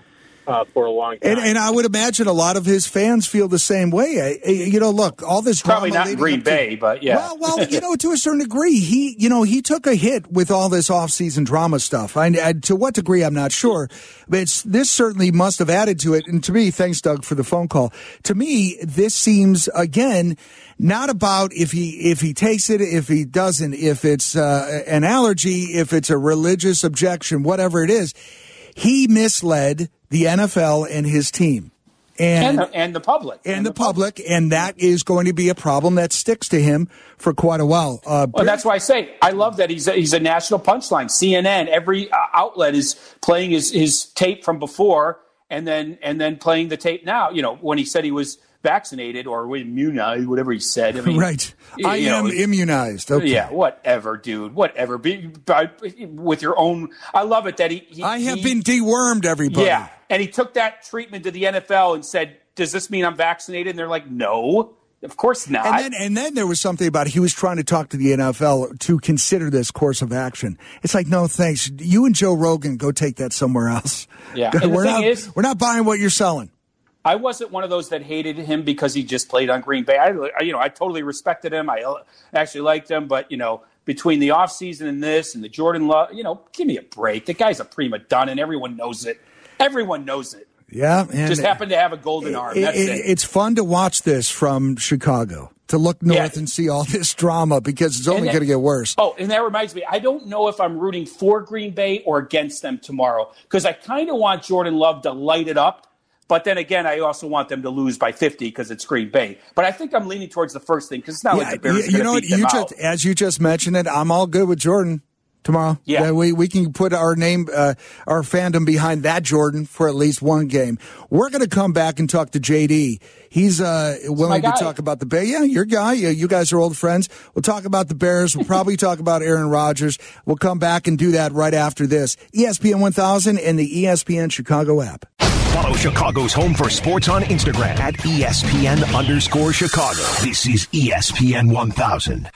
uh, for a long time. And, and I would imagine a lot of his fans feel the same way. I, I, you know, look, all this drama probably not in Green Bay, to, but yeah. Well, well, you know, to a certain degree, he, you know, he took a hit with all this off-season drama stuff. I, I, to what degree, I'm not sure, but it's, this certainly must have added to it. And to me, thanks, Doug, for the phone call. To me, this seems again not about if he if he takes it, if he doesn't, if it's uh, an allergy, if it's a religious objection, whatever it is. He misled the N F L and his team. And, and, the, and the public. And, and the, the public, public, and that is going to be a problem that sticks to him for quite a while. Uh, well, that's why I say I love that he's a, he's a national punchline. C N N, every uh, outlet is playing his, his tape from before and then and then playing the tape now. You know, when he said he was vaccinated or immunized, whatever he said. I mean, right. I am know, immunized. Okay. Yeah, whatever, dude. Whatever. Be, by, with your own. I love it that he. he I have he, been dewormed, everybody. Yeah. And he took that treatment to the N F L and said, does this mean I'm vaccinated? And they're like, no, of course not. And then, and then there was something about he was trying to talk to the N F L to consider this course of action. It's like, no, thanks. You and Joe Rogan, go take that somewhere else. Yeah. we're, the not, thing is, we're not buying what you're selling. I wasn't one of those that hated him because he just played on Green Bay. I, you know, I totally respected him. I actually liked him, but you know, between the offseason and this and the Jordan Love, you know, give me a break. The guy's a prima donna, and everyone knows it. Everyone knows it. Yeah, and just happened to have a golden arm. It, That's it, it. It's fun to watch this from Chicago, to look north yeah. and see all this drama because it's only going to get worse. Oh, and that reminds me, I don't know if I'm rooting for Green Bay or against them tomorrow because I kind of want Jordan Love to light it up. But then again, I also want them to lose by fifty because it's Green Bay. But I think I'm leaning towards the first thing because it's not yeah, like the Bears you, are know going to beat them you out. just, as you just mentioned it, I'm all good with Jordan tomorrow. Yeah, yeah we we can put our name, uh, our fandom behind that Jordan for at least one game. We're going to come back and talk to J D. He's uh, willing to talk about the Bears. Yeah, your guy. Yeah, you guys are old friends. We'll talk about the Bears. We'll probably talk about Aaron Rodgers. We'll come back and do that right after this. E S P N one thousand and the E S P N Chicago app. Follow Chicago's Home for Sports on Instagram at E S P N underscore Chicago. This is E S P N one thousand.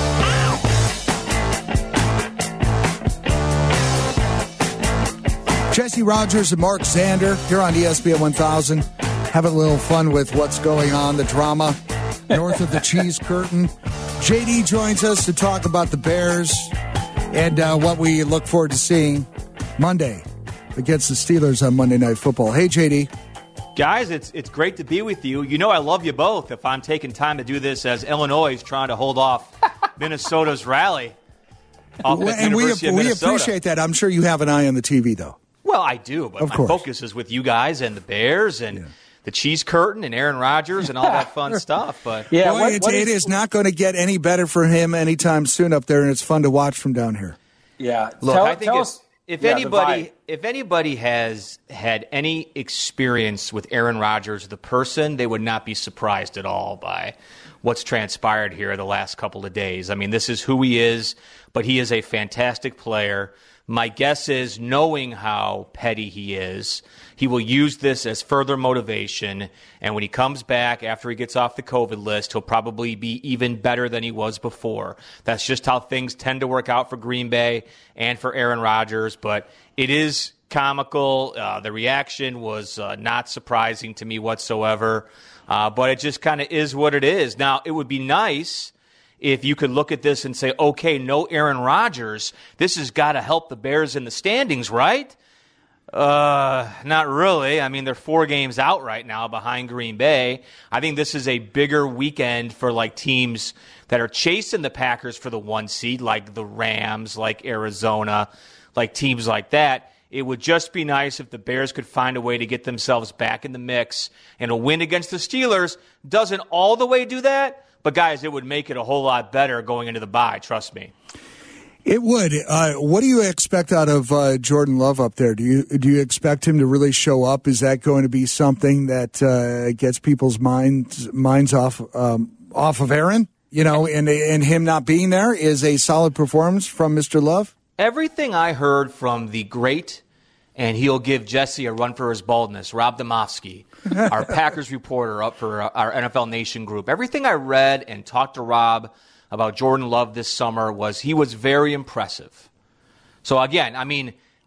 Jesse Rogers and Mark Zander here on E S P N one thousand. Having a little fun with what's going on, the drama north of the cheese curtain. J D joins us to talk about the Bears and uh, what we look forward to seeing Monday against the Steelers on Monday Night Football. Hey, J D. Guys, it's it's great to be with you. You know I love you both if I'm taking time to do this as Illinois is trying to hold off Minnesota's rally. Off well, and we, we appreciate that. I'm sure you have an eye on the T V, though. Well, I do, but of my course. focus is with you guys and the Bears and yeah. the cheese curtain and Aaron Rodgers and all that fun stuff. But yeah, Boy, what, it's, what is, it is not going to get any better for him anytime soon up there, and it's fun to watch from down here. Yeah. Look, tell, I think tell if, us, if yeah, anybody if anybody has had any experience with Aaron Rodgers, the person, they would not be surprised at all by what's transpired here the last couple of days. I mean, this is who he is, but he is a fantastic player. My guess is, knowing how petty he is, he will use this as further motivation, and when he comes back after he gets off the COVID list, he'll probably be even better than he was before. That's just how things tend to work out for Green Bay and for Aaron Rodgers, but it is comical. Uh, the reaction was uh, not surprising to me whatsoever, uh, but it just kind of is what it is. Now, it would be nice if you could look at this and say, okay, no Aaron Rodgers, this has got to help the Bears in the standings, right? Uh, not really. I mean, they're four games out right now behind Green Bay. I think this is a bigger weekend for like teams that are chasing the Packers for the one seed, like the Rams, like Arizona, like teams like that. It would just be nice if the Bears could find a way to get themselves back in the mix, and a win against the Steelers doesn't all the way do that. But, guys, it would make it a whole lot better going into the bye, trust me. It would. Uh, what do you expect out of uh, Jordan Love up there? Do you do you expect him to really show up? Is that going to be something that uh, gets people's minds minds off um, off of Aaron? You know, and and him not being there is a solid performance from Mister Love? Everything I heard from the great, and he'll give Jesse a run for his baldness, Rob Domofsky, our Packers reporter up for our N F L Nation group. Everything I read and talked to Rob about Jordan Love this summer was he was very impressive. So, again, I mean,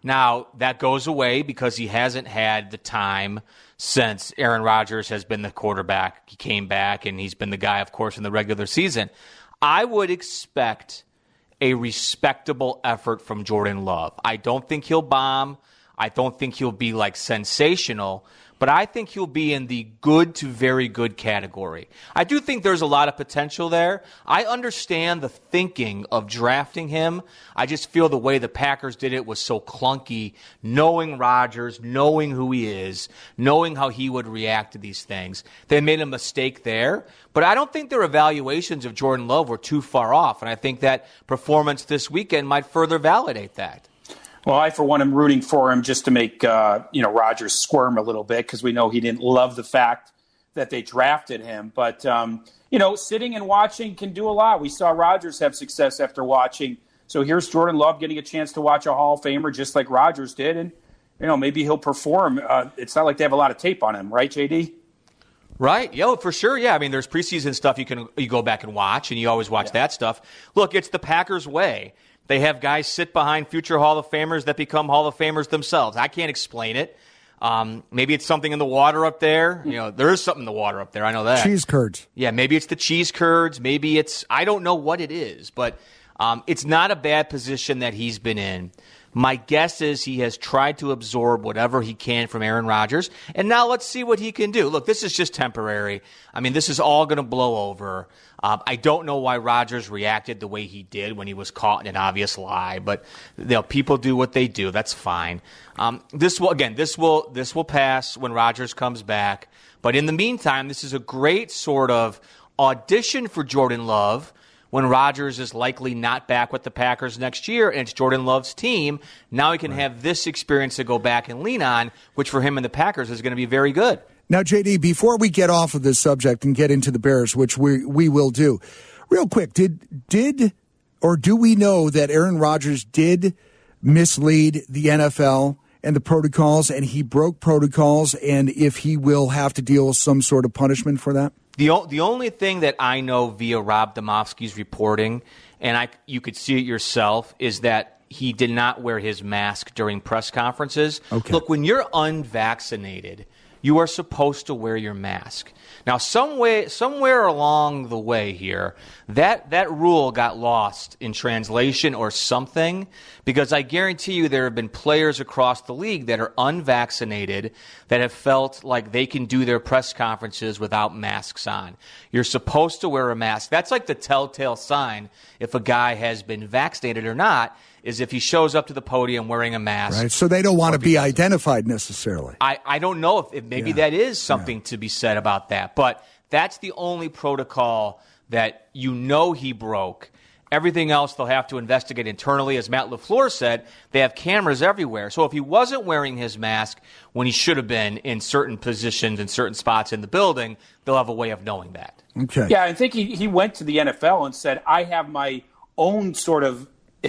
Now, that goes away because he hasn't had the time since Aaron Rodgers has been the quarterback. He came back, and he's been the guy, of course, in the regular season. I would expect a respectable effort from Jordan Love. I don't think he'll bomb. I don't think he'll be, like, sensational. But I think he'll be in the good to very good category. I do think there's a lot of potential there. I understand the thinking of drafting him. I just feel the way the Packers did it was so clunky, knowing Rodgers, knowing who he is, knowing how he would react to these things. They made a mistake there. But I don't think their evaluations of Jordan Love were too far off. And I think that performance this weekend might further validate that. Well, I, for one, am rooting for him just to make, uh, you know, Rodgers squirm a little bit because we know he didn't love the fact that they drafted him. But, um, you know, sitting and watching can do a lot. We saw Rodgers have success after watching. So here's Jordan Love getting a chance to watch a Hall of Famer just like Rodgers did. And, you know, maybe he'll perform. Uh, it's not like they have a lot of tape on him, right, J D? Right. Yo, for sure. Yeah. I mean, there's preseason stuff you can you go back and watch, and you always watch yeah. that stuff. Look, it's the Packers way. They have guys sit behind future Hall of Famers that become Hall of Famers themselves. I can't explain it. Um, maybe it's something in the water up there. You know, there is something in the water up there. I know that. Cheese curds. Yeah, maybe it's the cheese curds. Maybe it's, I don't know what it is, but um, it's not a bad position that he's been in. My guess is he has tried to absorb whatever he can from Aaron Rodgers, and now let's see what he can do. Look, this is just temporary. I mean, this is all going to blow over. Um, I don't know why Rodgers reacted the way he did when he was caught in an obvious lie, but you know, people do what they do. That's fine. Um, this will again, this will this will pass when Rodgers comes back. But in the meantime, this is a great sort of audition for Jordan Love. When Rodgers is likely not back with the Packers next year and it's Jordan Love's team, now he can right. have this experience to go back and lean on, which for him and the Packers is going to be very good. Now, J D, before we get off of this subject and get into the Bears, which we we will do, real quick, did did or do we know that Aaron Rodgers did mislead the N F L and the protocols, and he broke protocols, and if he will have to deal with some sort of punishment for that? The o- the only thing that I know via Rob Domofsky's reporting, and I you could see it yourself, is that he did not wear his mask during press conferences. Okay. Look, when you're unvaccinated, you are supposed to wear your mask. Now, some way, somewhere along the way here, that, that rule got lost in translation or something, because I guarantee you there have been players across the league that are unvaccinated that have felt like they can do their press conferences without masks on. You're supposed to wear a mask. That's like the telltale sign if a guy has been vaccinated or not, is if he shows up to the podium wearing a mask. Right, so they don't want to be identified necessarily. I, I don't know if, if maybe yeah. that is something yeah. to be said about that, but that's the only protocol that you know he broke. Everything else they'll have to investigate internally. As Matt LaFleur said, they have cameras everywhere. So if he wasn't wearing his mask when he should have been in certain positions and certain spots in the building, they'll have a way of knowing that. Okay. Yeah, I think he, he went to the N F L and said, I have my own sort of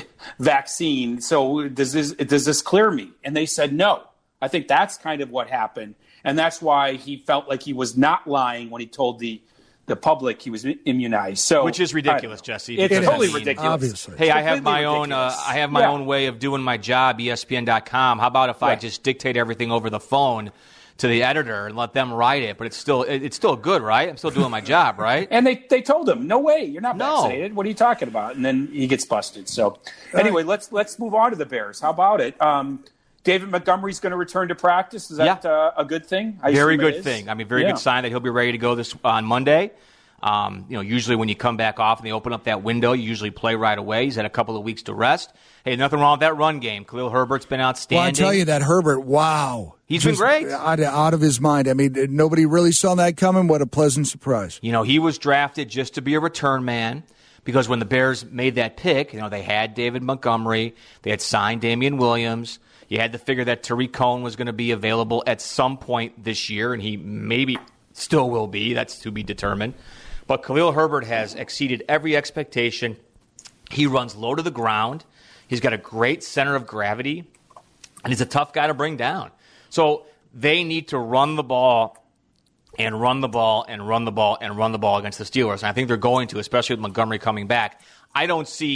vaccine, so does this does this clear me? And they said no. I think that's kind of what happened, and that's why he felt like he was not lying when he told the the public he was immunized. So, which is ridiculous, Jesse. It's it totally is. ridiculous. Obviously. Hey, I have my own. Uh, I have my yeah. own way of doing my job. E S P N dot com. How about if right. I just dictate everything over the phone to the editor and let them write it? But it's still it's still good, right? I'm still doing my job, right? And they, they told him, no way, you're not no. vaccinated. What are you talking about? And then he gets busted. So anyway, let's let's move on to the Bears. How about it? Um, David Montgomery's going to return to practice. Is that yeah. uh, a good thing? I very good thing. I mean, very yeah. good sign that he'll be ready to go this on Monday. Um, you know, usually when you come back off and they open up that window, you usually play right away. He's had a couple of weeks to rest. Hey, nothing wrong with that run game. Khalil Herbert's been outstanding. Well, I tell you that Herbert, wow. He's Just been great. Out, out of his mind. I mean, nobody really saw that coming. What a pleasant surprise. You know, he was drafted just to be a return man because when the Bears made that pick, you know, they had David Montgomery. They had signed Damian Williams. You had to figure that Tariq Cohen was going to be available at some point this year, and he maybe still will be. That's to be determined. But Khalil Herbert has exceeded every expectation. He runs low to the ground. He's got a great center of gravity, and he's a tough guy to bring down. So they need to run the ball and run the ball and run the ball and run the ball against the Steelers. And I think they're going to, especially with Montgomery coming back. I don't see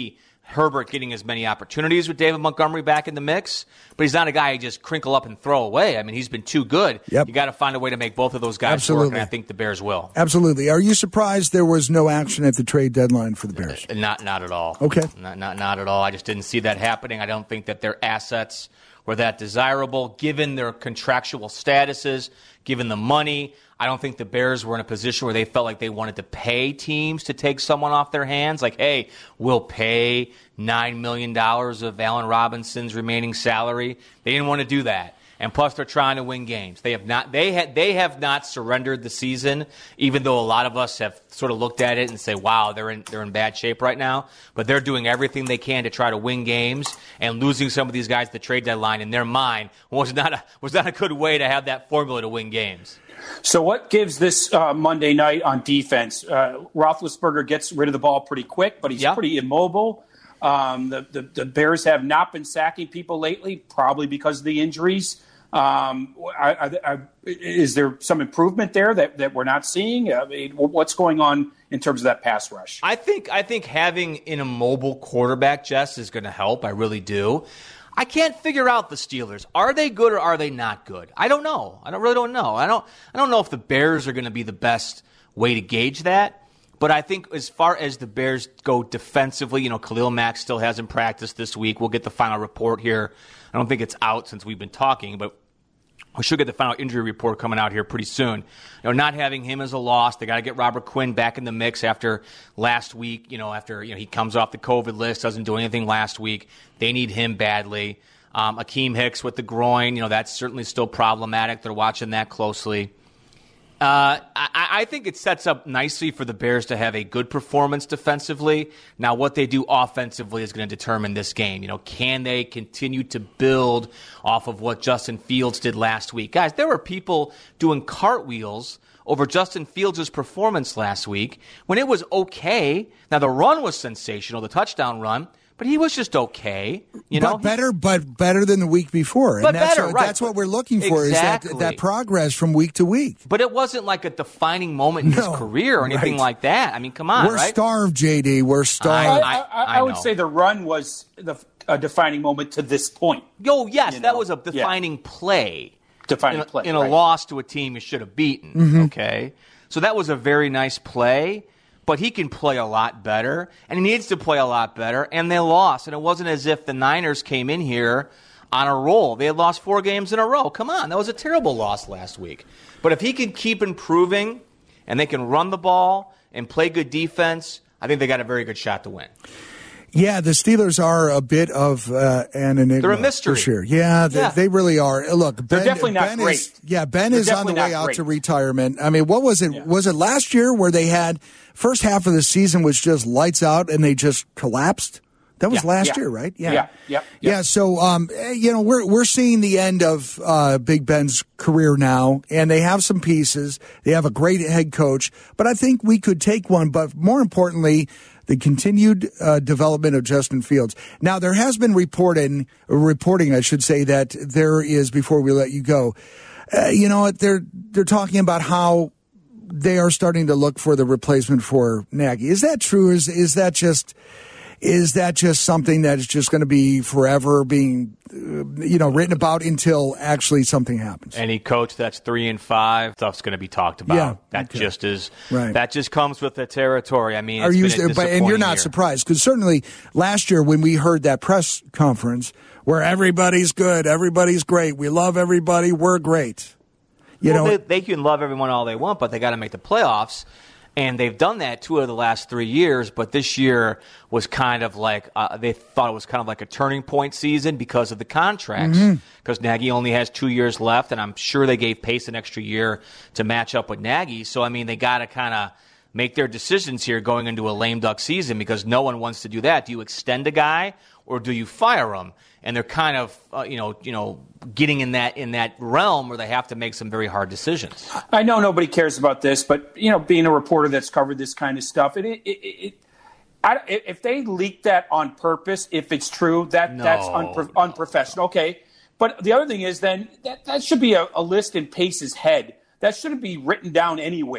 Herbert getting as many opportunities with David Montgomery back in the mix, but he's not a guy you just crinkle up and throw away. I mean, he's been too good. Yep. You got to find a way to make both of those guys Absolutely. work, and I think the Bears will. Absolutely. Are you surprised there was no action at the trade deadline for the Bears? Uh, not, not at all. Okay. Not, not, not at all. I just didn't see that happening. I don't think that their assets were that desirable, given their contractual statuses, given the money. I don't think the Bears were in a position where they felt like they wanted to pay teams to take someone off their hands. Like, hey, we'll pay nine million dollars of Allen Robinson's remaining salary. They didn't want to do that. And plus, they're trying to win games. They have not. They had. They have not surrendered the season, even though a lot of us have sort of looked at it and say, "Wow, they're in. They're in bad shape right now." But they're doing everything they can to try to win games. And losing some of these guys at the trade deadline, in their mind, was not a was not a good way to have that formula to win games. So what gives this uh, Monday night on defense? Uh, Roethlisberger gets rid of the ball pretty quick, but he's yep. pretty immobile. Um, the, the, the Bears have not been sacking people lately, probably because of the injuries. Um, I, I, I, is there some improvement there that, that we're not seeing? I mean, what's going on in terms of that pass rush? I think I think having an immobile quarterback, Jess, is going to help. I really do. I can't figure out the Steelers. Are they good or are they not good? I don't know. I don't really don't know. I don't I don't know if the Bears are going to be the best way to gauge that. But I think as far as the Bears go defensively, you know, Khalil Mack still hasn't practiced this week. We'll get the final report here. I don't think it's out since we've been talking, but we should get the final injury report coming out here pretty soon. You know, not having him as a loss, they got to get Robert Quinn back in the mix after last week. You know, after you know he comes off the COVID list, doesn't do anything last week. They need him badly. Um, Akeem Hicks with the groin, you know, that's certainly still problematic. They're watching that closely. Uh, I, I think it sets up nicely for the Bears to have a good performance defensively. Now, what they do offensively is going to determine this game. You know, can they continue to build off of what Justin Fields did last week? Guys, there were people doing cartwheels over Justin Fields' performance last week when it was okay. Now, the run was sensational, the touchdown run. But he was just okay, you know. But better, but better than the week before. But and that's better, what, right. That's what we're looking for Exactly. is that, that progress from week to week. But it wasn't like a defining moment in No, his career or anything right. like that. I mean, come on, We're right? starved, J D. We're starved. I, I, I, I I would know. say the run was the a defining moment to this point. Yo, yes, You that know, was a defining yeah. play. Defining in a, play in a right. loss to a team you should have beaten. Mm-hmm. Okay, so that was a very nice play. But he can play a lot better, and he needs to play a lot better, and they lost. And it wasn't as if the Niners came in here on a roll. They had lost four games in a row. Come on, that was a terrible loss last week. But if he can keep improving, and they can run the ball and play good defense, I think they got a very good shot to win. Yeah, the Steelers are a bit of uh, an enigma. They're a mystery. For sure. Yeah, they, Yeah. they really are. Look, Ben, They're definitely not ben great. Is, yeah, Ben They're is on the definitely way not out great. to retirement. I mean, what was it? Yeah. Was it last year where they had first half of the season was just lights out and they just collapsed? That was Yeah. last Yeah. year, right? Yeah. Yeah. Yeah. Yeah, so um, you know we're we're seeing the end of uh, Big Ben's career now, and they have some pieces. They have a great head coach, but I think we could take one. But more importantly, the continued uh, development of Justin Fields. Now there has been reporting, reporting I should say, that there is before we let you go. Uh, you know what they're they're talking about how they are starting to look for the replacement for Nagy. Is that true? Is is that just Is that just something that is just going to be forever being, uh, you know, written about until actually something happens? Any coach that's three and five, stuff's going to be talked about. Yeah, that okay. just is. Right. That just comes with the territory. I mean, Are it's you? been a But, and you're disappointing not year. surprised because certainly last year when we heard that press conference where everybody's good, everybody's great, we love everybody, we're great. You well, know, they, they can love everyone all they want, but they got to make the playoffs. And they've done that two of the last three years, but this year was kind of like uh, they thought it was kind of like a turning point season because of the contracts. Because mm-hmm. Nagy only has two years left, and I'm sure they gave Pace an extra year to match up with Nagy. So, I mean, they got to kind of make their decisions here going into a lame duck season because no one wants to do that. Do you extend a guy or do you fire him? And they're kind of, uh, you know, you know, getting in that in that realm where they have to make some very hard decisions. I know nobody cares about this, but you know, being a reporter that's covered this kind of stuff, it, it, it, it I, if they leak that on purpose, if it's true, that No, that's unpro- no. unprofessional. Okay, but the other thing is, then that that should be a, a list in Pace's head. That shouldn't be written down anywhere.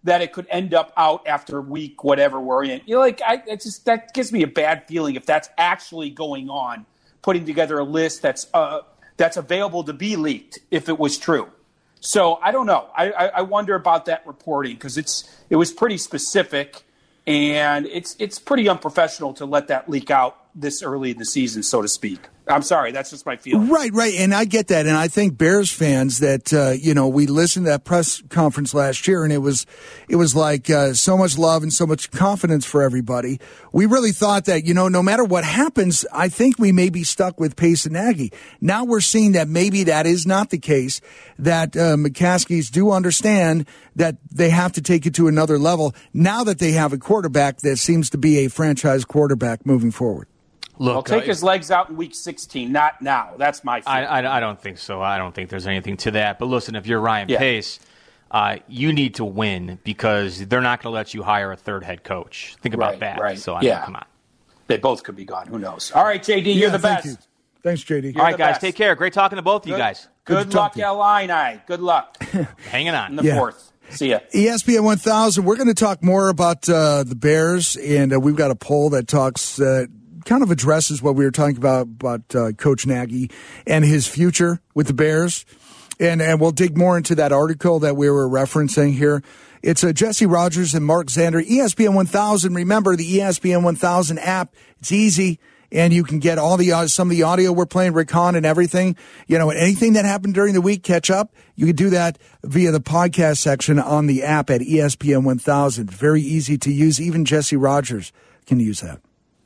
that it could end up out after week whatever we're in. You know, like I, it just that gives me a bad feeling if that's actually going on. Putting together a list that's uh, that's available to be leaked if it was true. So I don't know. I, I, I wonder about that reporting because it's it was pretty specific, and it's it's pretty unprofessional to let that leak out this early in the season, so to speak. I'm sorry, that's just my feeling. Right, right, and I get that, and I think Bears fans that uh, you know we listened to that press conference last year, and it was it was like uh, so much love and so much confidence for everybody. We really thought that you know no matter what happens, I think we may be stuck with Pace and Nagy. Now we're seeing that maybe that is not the case. That uh, McCaskies do understand that they have to take it to another level now that they have a quarterback that seems to be a franchise quarterback moving forward. Look, I'll take uh, his legs out in week sixteen, not now. That's my feeling. I, I, I don't think so. I don't think there's anything to that. But listen, if you're Ryan yeah. Pace, uh, you need to win because they're not going to let you hire a third head coach. Think about right, that. Right. So, I yeah. mean, come on. They both could be gone. Who knows? All right, J D, yeah, you're the thank best. You. Thanks, J D. You're All right, guys, best. take care. Great talking to both of you Good, guys. Good, good luck, Illini. Good luck. Hanging on. In the yeah. fourth. See ya. E S P N one thousand, we're going to talk more about uh, the Bears, and uh, we've got a poll that talks uh, kind of addresses what we were talking about about uh, Coach Nagy and his future with the Bears. And and we'll dig more into that article that we were referencing here. It's uh, Jesse Rogers and Mark Zander, E S P N one thousand. Remember, the E S P N one thousand app. It's easy, and you can get all the uh, some of the audio we're playing, Rick Hahn and everything. You know, anything that happened during the week, catch up. You can do that via the podcast section on the app at E S P N one thousand. Very easy to use. Even Jesse Rogers can use that.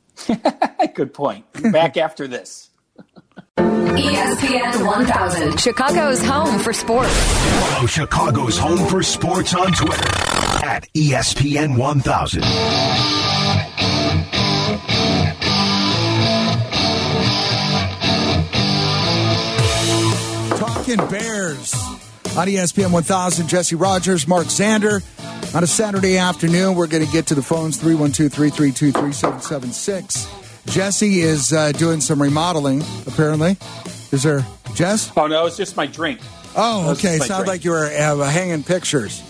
Good point. Back after this. E S P N one thousand, Chicago's home for sports. Follow Chicago's home for sports on Twitter at E S P N one thousand. Talking Bears on E S P N one thousand. Jesse Rogers, Mark Zander. On a Saturday afternoon, we're going to get to the phones, three one two, three three two, three seven seven six. Jesse is uh, doing some remodeling, apparently. Is there, Jess? Oh, no, it's just my drink. Oh, okay. Sounds drink. like you were uh, hanging pictures.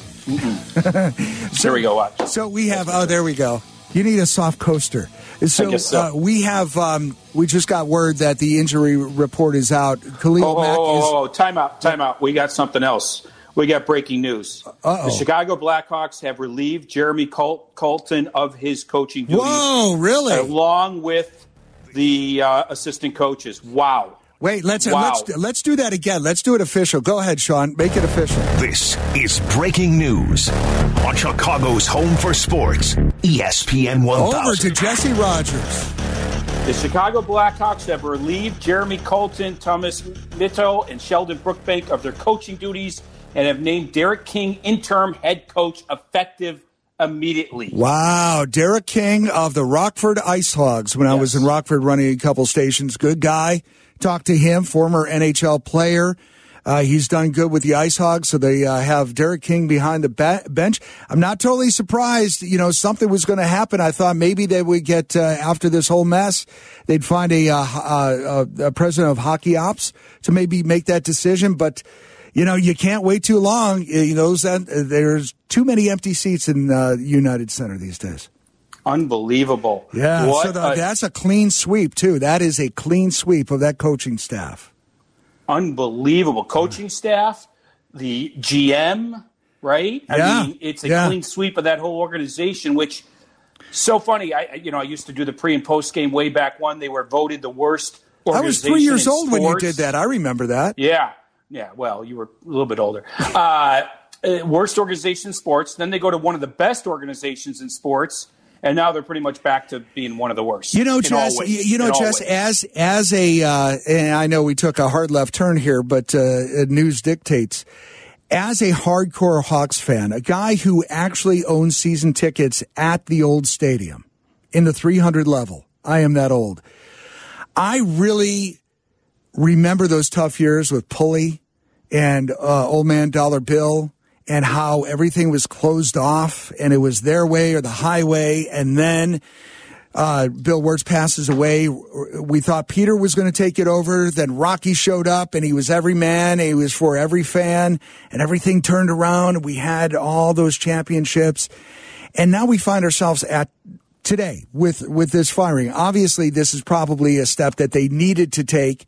so, there we go, watch. So we have, oh, there we go. You need a soft coaster. So, I guess so. Uh, we have, um, we just got word that the injury report is out. Khalil oh, Mack oh, oh, is... oh, oh, time out, time out. We got something else. We got breaking news. Uh-oh. The Chicago Blackhawks have relieved Jeremy Col- Colton of his coaching duties. Whoa, really? Along with the uh, assistant coaches. Wow. Wait, let's, wow. uh, let's let's do that again. Let's do it official. Go ahead, Sean. Make it official. This is breaking news on Chicago's home for sports, E S P N one thousand. Over to Jesse Rogers. The Chicago Blackhawks have relieved Jeremy Colton, Thomas Mitto, and Sheldon Brookbank of their coaching duties and have named Derek King interim head coach effective immediately. Wow. Derek King of the Rockford Ice Hogs when yes. I was in Rockford running a couple stations. Good guy. Talked to him, former N H L player. Uh, he's done good with the Ice Hogs, so they uh, have Derek King behind the be- bench. I'm not totally surprised. You know, something was going to happen. I thought maybe they would get, uh, after this whole mess, they'd find a, uh, uh, a president of hockey ops to maybe make that decision. But, you know, you can't wait too long. You know, that, uh, there's too many empty seats in uh, United Center these days. Unbelievable. Yeah, what so the, a, that's a clean sweep, too. That is a clean sweep of that coaching staff. Unbelievable. Coaching staff, the G M, right? Yeah. I mean, it's a yeah. clean sweep of that whole organization, which so funny. I, you know, I used to do the pre and post game way back when they were voted the worst organization. I was three years old sports. when you did that. I remember that. Yeah. Yeah. Well, you were a little bit older. Uh, worst organization in sports. Then they go to one of the best organizations in sports. And now they're pretty much back to being one of the worst. You know, Jess. You know, Jess. As as a, uh, and I know we took a hard left turn here, but uh, news dictates. As a hardcore Hawks fan, a guy who actually owns season tickets at the old stadium in the three hundred level. I am that old. I really remember those tough years with Pulley and uh, Old Man Dollar Bill. And how everything was closed off and it was their way or the highway. And then Uh, Bill Wirtz passes away. We thought Peter was going to take it over. Then Rocky showed up, and he was every man. He was for every fan, and everything turned around. We had all those championships, and now we find ourselves at today with with this firing. Obviously, this is probably a step that they needed to take,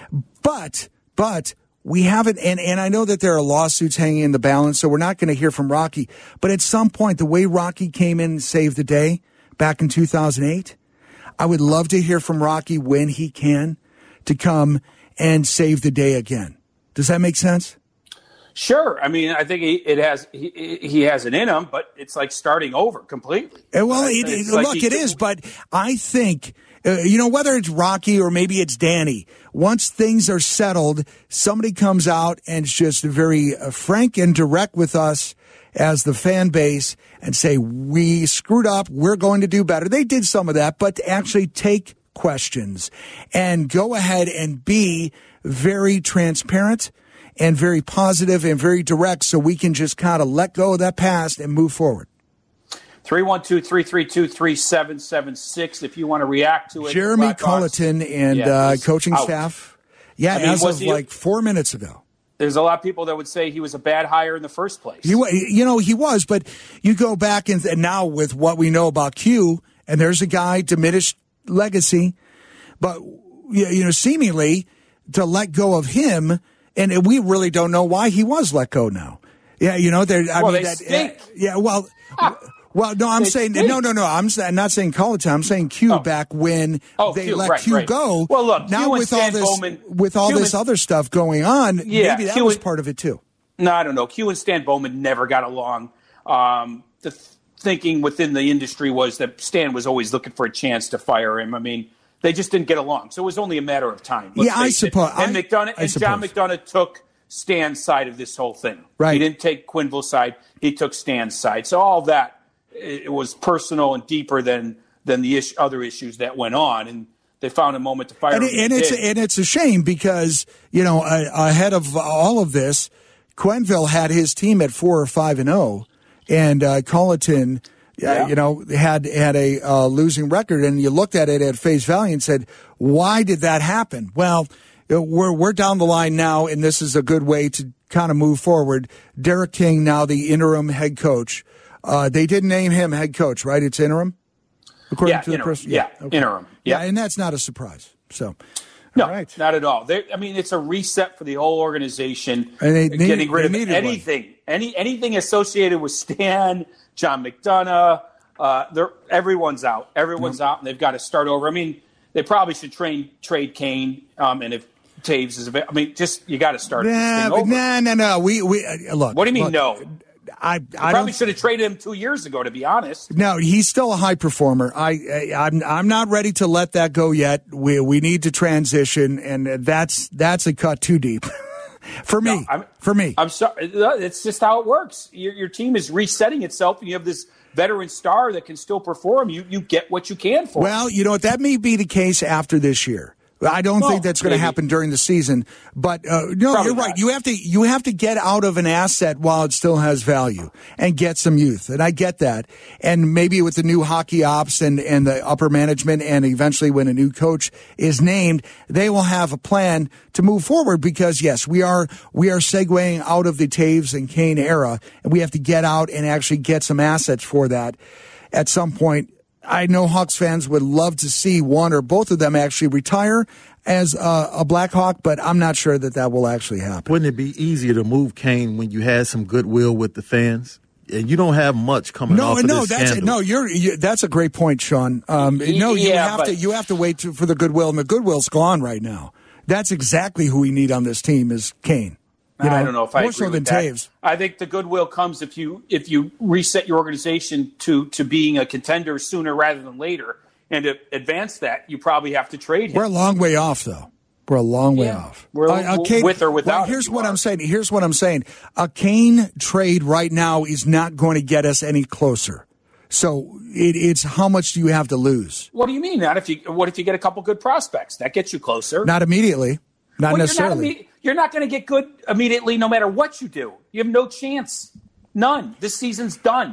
but but we haven't. And and I know that there are lawsuits hanging in the balance, so we're not going to hear from Rocky. But at some point, the way Rocky came in and saved the day back in two thousand eight, I would love to hear from Rocky when he can to come and save the day again. Does that make sense? Sure. I mean, I think he, it has he, he has it in him, but it's like starting over completely. Uh, well, it, it, like look, he, it is, but I think, uh, you know, whether it's Rocky or maybe it's Danny, once things are settled, somebody comes out and is just very uh, frank and direct with us as the fan base and say, we screwed up, we're going to do better. They did some of that, but to actually take questions and go ahead and be very transparent and very positive and very direct so we can just kind of let go of that past and move forward. three one two, three three two, three seven seven six if you want to react to it. Jeremy Colleton and yeah, uh, coaching out. staff. Yeah, I mean, as of he, like four minutes ago. There's a lot of people that would say he was a bad hire in the first place. He, you know, he was, but you go back and, and now with what we know about Q, and there's a guy, diminished legacy, but, you know, seemingly to let go of him, and we really don't know why he was let go now. Yeah, you know, there. I well, mean, they that, stink. Uh, yeah, well, well, no, I'm They saying stink. no, no, no. I'm I'm not saying Colleton. I'm saying Q Oh. back when Oh, they Q, let right, Q right. go. Well, look, now Q and with all Stan this Bowman- with all Q this and- other stuff going on, Yeah, maybe that Q was and- part of it too. No, I don't know. Q and Stan Bowman never got along. Um, the th- thinking within the industry was that Stan was always looking for a chance to fire him. I mean, they just didn't get along. So it was only a matter of time. Let's Yeah, I face it. suppose- And I- McDonough I and John suppose. McDonough took Stan's side of this whole thing. Right. He didn't take Quenneville's side. He took Stan's side. So all that it was personal and deeper than than the ish, other issues that went on. And they found a moment to fire And, him. it, and They it's did. and it's a shame because you know uh, ahead of all of this, Quenneville had his team at four or five and zero, and uh, Colleton, uh, Yeah. you know, had had a uh, losing record. And you looked at it at face value and said, "Why did that happen?" Well, uh, we're we're down the line now, and this is a good way to kind of move forward. Derek King, now the interim head coach. Uh, they didn't name him head coach, right? It's interim, according Yeah, to the interim. press. Yeah, interim. Yeah, Yeah. and that's not a surprise. So. No, All right. not at all. They, I mean, it's a reset for the whole organization. And they need- getting rid they of needed one. anything, any anything associated with Stan, John McDonough. Uh, they're everyone's out. Everyone's out, and they've got to start over. I mean, they probably should train trade Kane, um, and if Taves is available, I mean, just you got to start this Nah, thing but over. nah, no, no. We we uh, look. What do you mean look, no? I I Probably don't. should have traded him two years ago, to be honest. No, he's still a high performer. I, I I'm I'm not ready to let that go yet. We we need to transition, and that's that's a cut too deep for me. No, I'm- for me. I'm sorry. It's just how it works. Your, your team is resetting itself, and you have this veteran star that can still perform. You you get what you can for. Well, you know what? That may be the case after this year. I don't Well, think that's going to maybe. happen during the season. But uh, no, Probably you're right. not. You have to you have to get out of an asset while it still has value and get some youth. And I get that. And maybe with the new hockey ops and, and the upper management, and eventually when a new coach is named, they will have a plan to move forward. Because yes, we are we are segueing out of the Taves and Kane era, and we have to get out and actually get some assets for that at some point. I know Hawks fans would love to see one or both of them actually retire as a, a Blackhawk, but I'm not sure that that will actually happen. Wouldn't it be easier to move Kane when you had some goodwill with the fans? And you don't have much coming No, off of no, this that's scandal. no. You're you, that's a great point, Sean. Um, no, you Yeah, have but- to you have to wait to, for the goodwill, and the goodwill's gone right now. That's exactly who we need on this team is Kane. You I don't know if I more agree so than with that. Taves. I think the goodwill comes if you if you reset your organization to to being a contender sooner rather than later, and to advance that, you probably have to trade him. We're a long way off, though. We're a long way Yeah. off. We're Uh, uh, Kane- with or without well, him, here's you what are. I'm saying. Here's what I'm saying. A Kane trade right now is not going to get us any closer. So it, it's how much do you have to lose? What do you mean? Not if you what if you get a couple good prospects that gets you closer? Not immediately. Not Well, necessarily. You're not, imme- you're not going to get good immediately, no matter what you do. You have no chance. None. This season's done.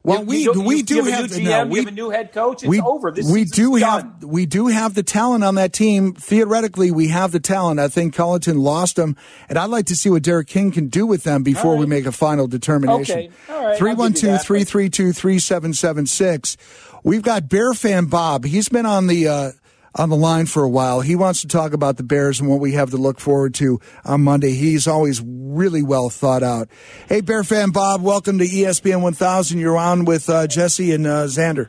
Well, You- we you we you- do you have, have a the new G M, no, we, you have a new head coach. It's we, over. This we season's do done. have we do have the talent on that team. Theoretically, we have the talent. I think Culleton lost them, and I'd like to see what Derek King can do with them before All right. we make a final determination. Okay. All right. I'll give three you one two, that, three but- three two, three seven seven six. We've got Bear fan Bob. He's been on the uh, on the line for a while. He wants to talk about the Bears and what we have to look forward to on Monday. He's always really well thought out. Hey, Bear fan Bob, welcome to E S P N one thousand. You're on with uh, Jesse and uh, Xander.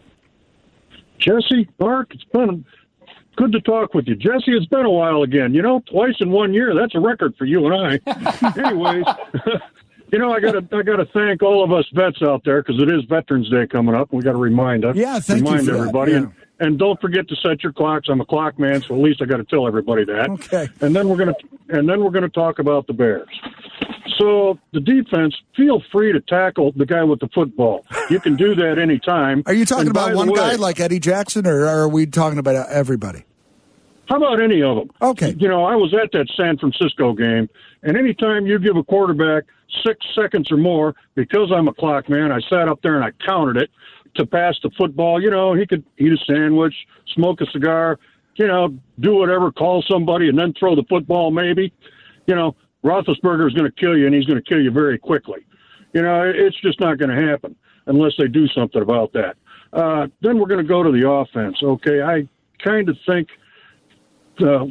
Jesse, Mark, it's been good to talk with you. Jesse, it's been a while again. You know, twice in one year, that's a record for you and I. Anyways, you know, I got to I got to thank all of us vets out there because it is Veterans Day coming up. We got to remind us. Yeah, thank you remind for that, everybody. yeah. And, and don't forget to set your clocks. I'm a clock man, so at least I got to tell everybody that. Okay. And then we're gonna and then we're gonna talk about the Bears. So the defense, feel free to tackle the guy with the football. You can do that anytime. Are you talking And by about the one way, guy like Eddie Jackson, or are we talking about everybody? How about any of them? Okay. You know, I was at that San Francisco game, and anytime you give a quarterback six seconds or more, because I'm a clock man, I sat up there and I counted it to pass the football. You know, he could eat a sandwich, smoke a cigar, you know, do whatever, call somebody, and then throw the football maybe. You know, Roethlisberger is going to kill you, and he's going to kill you very quickly. You know, it's just not going to happen unless they do something about that. Uh, then we're going to go to the offense, okay? I kind of think uh,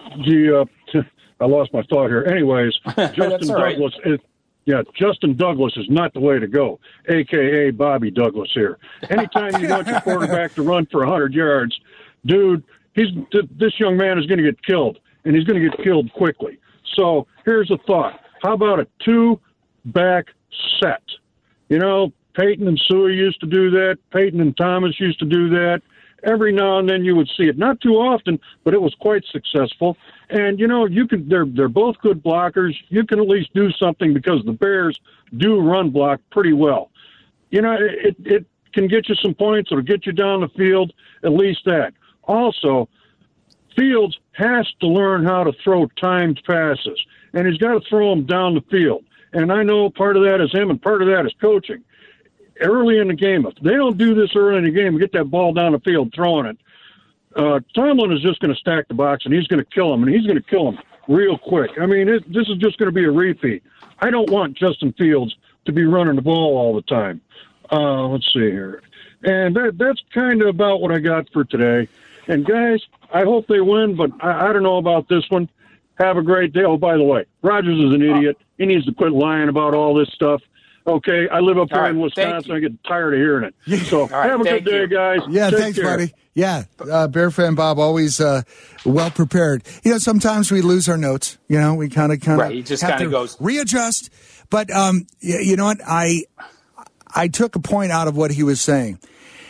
the uh, I lost my thought here. Anyways, Justin all right. Douglas is yeah, Justin Douglas is not the way to go, a k a. Bobby Douglas here. Anytime you want your quarterback to run for one hundred yards, dude, he's this young man is going to get killed, and he's going to get killed quickly. So here's a thought. How about a two-back set? You know, Peyton and Suey used to do that. Peyton and Thomas used to do that. Every now and then you would see it. Not too often, but it was quite successful. And, you know, you can, they're, they're both good blockers. You can at least do something because the Bears do run block pretty well. You know, it, it can get you some points. It'll get you down the field, at least that. Also, Fields has to learn how to throw timed passes, and he's got to throw them down the field. And I know part of that is him and part of that is coaching. Early in the game, if they don't do this early in the game, get that ball down the field throwing it, uh, Tomlin is just going to stack the box, and he's going to kill him, and he's going to kill him real quick. I mean, it, this is just going to be a repeat. I don't want Justin Fields to be running the ball all the time. Uh, let's see here. And that, that's kind of about what I got for today. And, guys, I hope they win, but I, I don't know about this one. Have a great day. Oh, by the way, Rodgers is an idiot. He needs to quit lying about all this stuff. Okay, I live up here right, in Wisconsin. I get tired of hearing it. So right, have a good day, you. guys. Yeah, Take thanks, care. buddy. Yeah, uh, Bear fan Bob, always uh, well prepared. You know, sometimes we lose our notes. You know, we kind of, kind of, Right, he just have kinda to goes- readjust. But um, y- you know what? I I took a point out of what he was saying.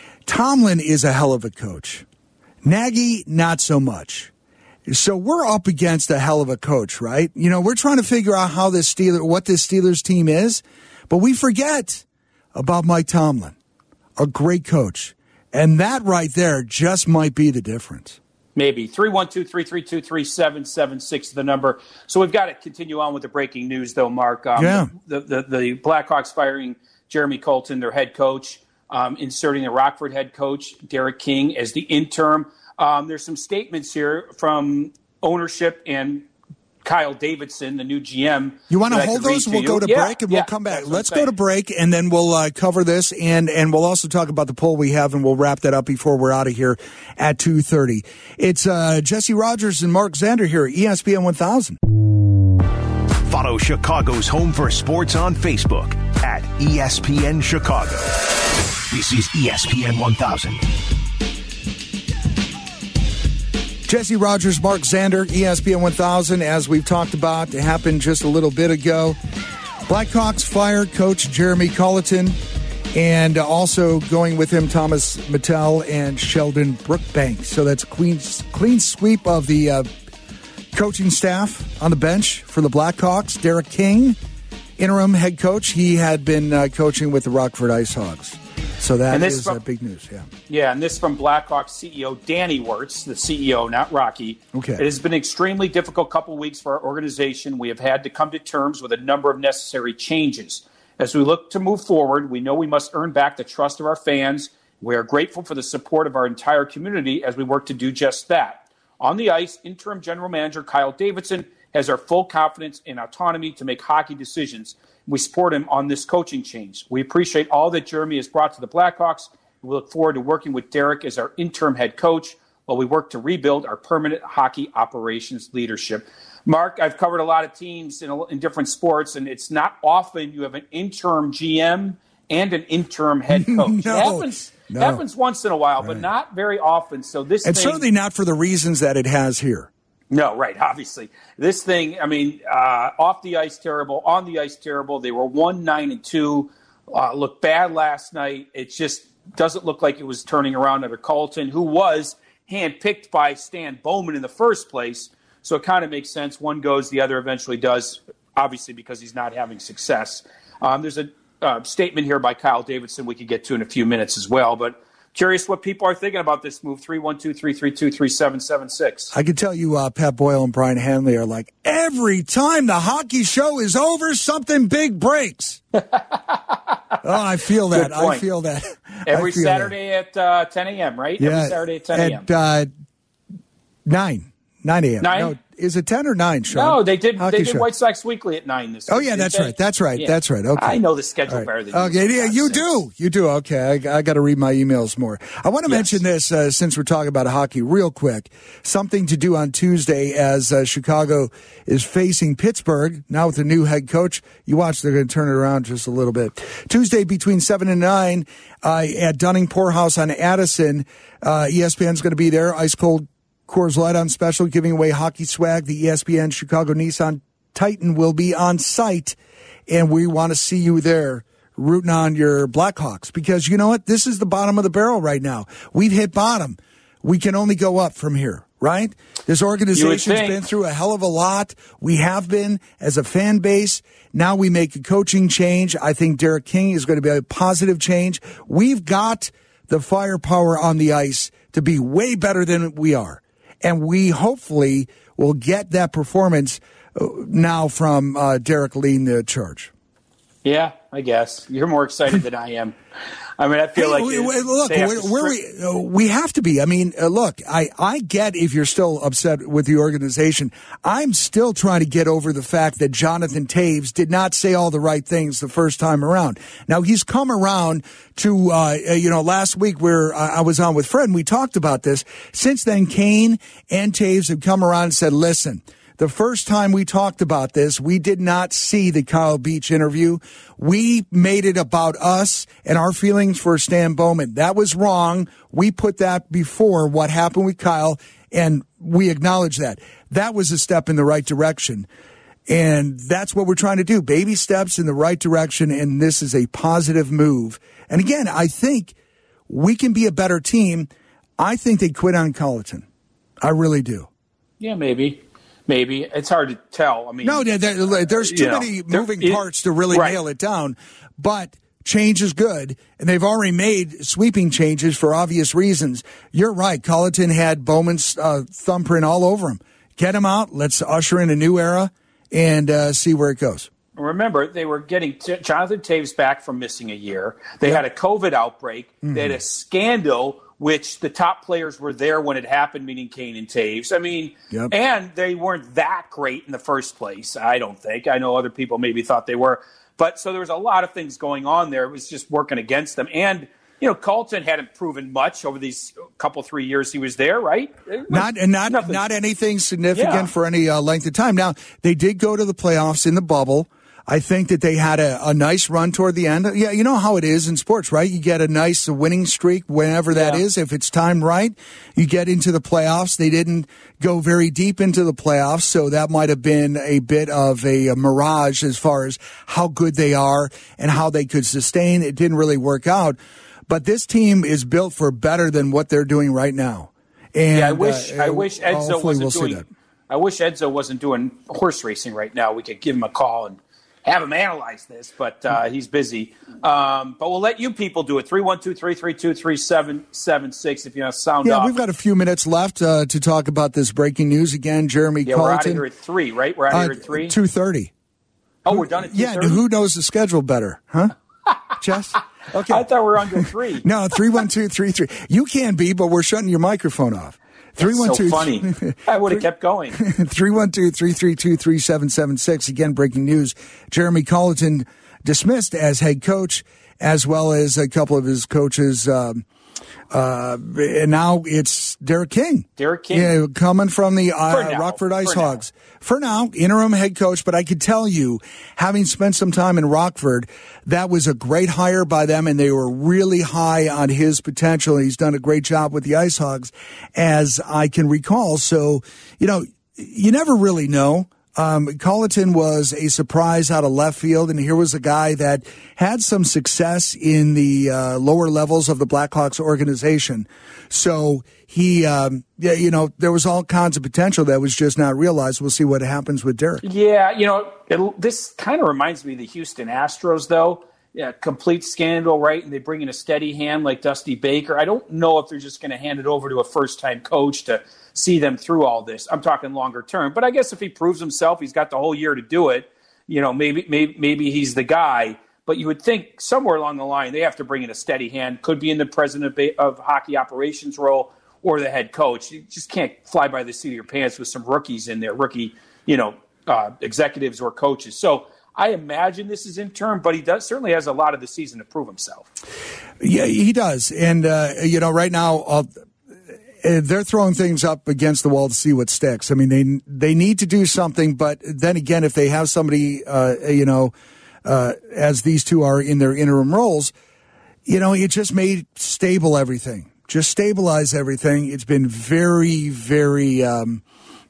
Tomlin is a hell of a coach. Nagy, not so much. So we're up against a hell of a coach, right? You know, we're trying to figure out how this Steeler, what this Steelers team is, but we forget about Mike Tomlin, a great coach. And that right there just might be the difference. Maybe. three one two, three three two, three seven seven six is the number. So we've got to continue on with the breaking news, though, Mark. Um, Yeah. The, the, the Blackhawks firing Jeremy Colton, their head coach, um, inserting the Rockford head coach, Derek King, as the interim. Um, there's some statements here from ownership and Kyle Davidson, the new G M. You want to that I hold could read those? to We'll you. go to Yeah, break and yeah, we'll come back. that's what I'm Let's go saying. to break and then we'll uh, cover this and and we'll also talk about the poll we have and we'll wrap that up before we're out of here at two thirty. It's uh, Jesse Rogers and Mark Xander here at E S P N one thousand. Follow Chicago's Home for Sports on Facebook at E S P N Chicago. This is E S P N one thousand. Jesse Rogers, Mark Xander, E S P N one thousand, as we've talked about, it happened just a little bit ago. Blackhawks fired coach Jeremy Colleton, and also going with him Thomas Mattel and Sheldon Brookbank. So that's a clean, clean sweep of the uh, coaching staff on the bench for the Blackhawks. Derek King, interim head coach. He had been uh, coaching with the Rockford Ice Hogs. So that And this is from- uh, big news, yeah. Yeah, and this from Blackhawks C E O Danny Wirtz, the C E O, not Rocky. Okay. It has been an extremely difficult couple weeks for our organization. We have had to come to terms with a number of necessary changes. As we look to move forward, we know we must earn back the trust of our fans. We are grateful for the support of our entire community as we work to do just that. On the ice, interim general manager Kyle Davidson has our full confidence and autonomy to make hockey decisions. We support him on this coaching change. We appreciate all that Jeremy has brought to the Blackhawks. We look forward to working with Derek as our interim head coach while we work to rebuild our permanent hockey operations leadership. Mark, I've covered a lot of teams in, in different sports, and it's not often you have an interim G M and an interim head coach. no, it happens, no. happens once in a while, right. but not very often. So this and thing, certainly not for the reasons that it has here. No, right, obviously. This thing, I mean, uh, off the ice, terrible. On the ice, terrible. They were one, nine, and two. Uh, looked bad last night. It just doesn't look like it was turning around under Colton, who was handpicked by Stan Bowman in the first place. So it kind of makes sense. One goes, the other eventually does, obviously because he's not having success. Um, there's a uh, statement here by Kyle Davidson we could get to in a few minutes as well. But curious what people are thinking about this move. three one two, three three two, three seven seven six. I can tell you uh, Pat Boyle and Brian Hanley are like, every time the hockey show is over, something big breaks. oh, I feel that. I feel that. Every feel Saturday that. at uh, ten a.m., right? Yeah, Every Saturday at ten a.m. At uh, nine. nine a.m. nine? No, is it ten or nine, Sean? No, they did Hockey They did show. White Sox Weekly at nine this week. Oh, yeah, that's they? right. That's right. Yeah. That's right. Okay. I know the schedule right. better than okay, you. Yeah, you do. You do. Okay, I, I got to read my emails more. I want to yes. mention this uh, since we're talking about hockey real quick. Something to do on Tuesday as uh, Chicago is facing Pittsburgh. Now with the new head coach, you watch, they're going to turn it around just a little bit. Tuesday between seven and nine uh, at Dunning Poorhouse on Addison. Uh, E S P N's going to be there. Ice cold Coors Light on special, giving away hockey swag. The E S P N Chicago Nissan Titan will be on site, and we want to see you there rooting on your Blackhawks because you know what? This is the bottom of the barrel right now. We've hit bottom. We can only go up from here, right? This organization's been through a hell of a lot. We have been as a fan base. Now we make a coaching change. I think Derek King is going to be a positive change. We've got the firepower on the ice to be way better than we are. And we hopefully will get that performance now from uh, Derek leading the charge. Yeah, I guess. You're more excited than I am. I mean, I feel hey, like we, it, we, look, where, where we uh, we have to be. I mean, uh, look, I, I get if you're still upset with the organization. I'm still trying to get over the fact that Jonathan Toews did not say all the right things the first time around. Now he's come around to uh, you know last week where I was on with Fred and we talked about this. Since then, Kane and Toews have come around and said, "Listen." The first time we talked about this, we did not see the Kyle Beach interview. We made it about us and our feelings for Stan Bowman. That was wrong. We put that before what happened with Kyle, and we acknowledge that. That was a step in the right direction. And that's what we're trying to do. Baby steps in the right direction, and this is a positive move. And again, I think we can be a better team. I think they quit on Colleton. I really do. Yeah, maybe. Maybe. It's hard to tell. I mean, no, there, there's too you know, many moving it, parts to really right. nail it down. But change is good, and they've already made sweeping changes for obvious reasons. You're right. Colleton had Bowman's uh, thumbprint all over him. Get him out. Let's usher in a new era and uh, see where it goes. Remember, they were getting t- Jonathan Toews back from missing a year. They yep. had a COVID outbreak. Mm-hmm. They had a scandal, which the top players were there when it happened, meaning Kane and Toews. I mean, yep. and they weren't that great in the first place, I don't think. I know other people maybe thought they were. But so there was a lot of things going on there. It was just working against them. And, you know, Colton hadn't proven much over these couple, three years he was there, right? Not not nothing. not anything significant yeah. for any uh, length of time. Now, they did go to the playoffs in the bubble. I think that they had a, a nice run toward the end. Yeah, you know how it is in sports, right? You get a nice winning streak whenever that yeah. is. If it's timed right, you get into the playoffs. They didn't go very deep into the playoffs, so that might have been a bit of a, a mirage as far as how good they are and how they could sustain. It didn't really work out. But this team is built for better than what they're doing right now. And yeah, I wish uh, I wish Edzo wasn't we'll doing I wish Edzo wasn't doing horse racing right now. We could give him a call and have him analyze this, but uh, he's busy. Um, but we'll let you people do it. three one two, three three two, three seven seven six if you want to sound yeah, off. Yeah, we've got a few minutes left uh, to talk about this breaking news again. Jeremy yeah, Colleton. we're out of here at three, right? We're out of uh, here at three? two thirty. Oh, we're done at two Yeah, thirty? who knows the schedule better, huh? Jess? Okay. I thought we were under three. No, three one two three three. You can be, but we're shutting your microphone off. That's so funny. I would have kept going. three one two, three three two, three seven seven six. Again, breaking news. Jeremy Colleton dismissed as head coach, as well as a couple of his coaches. Um, uh, and now it's Derek King. Derek King. Yeah, coming from the uh, now. Rockford Ice For Hogs. Now. For now, interim head coach, but I could tell you, having spent some time in Rockford, that was a great hire by them, and they were really high on his potential. He's done a great job with the Ice Hogs, as I can recall. So, you know, you never really know. Um, Colleton was a surprise out of left field, and here was a guy that had some success in the uh, lower levels of the Blackhawks organization. So he, um, yeah, you know, there was all kinds of potential that was just not realized. We'll see what happens with Derek. Yeah, you know, it, this kind of reminds me of the Houston Astros, though. Yeah, complete scandal, right? And they bring in a steady hand like Dusty Baker. I don't know if they're just going to hand it over to a first-time coach to see them through all this. I'm talking longer term. But I guess if he proves himself, he's got the whole year to do it. You know, maybe maybe maybe he's the guy. But you would think somewhere along the line they have to bring in a steady hand. Could be in the president of hockey operations role or the head coach. You just can't fly by the seat of your pants with some rookies in there, rookie, you know, uh, executives or coaches. So I imagine this is interim, but he does certainly has a lot of the season to prove himself. Yeah, he does. And, uh, you know, right now, uh, they're throwing things up against the wall to see what sticks. I mean, they they need to do something, but then again, if they have somebody, uh, you know, uh, as these two are in their interim roles, you know, it just made stable everything. Just stabilize everything. It's been very, very um,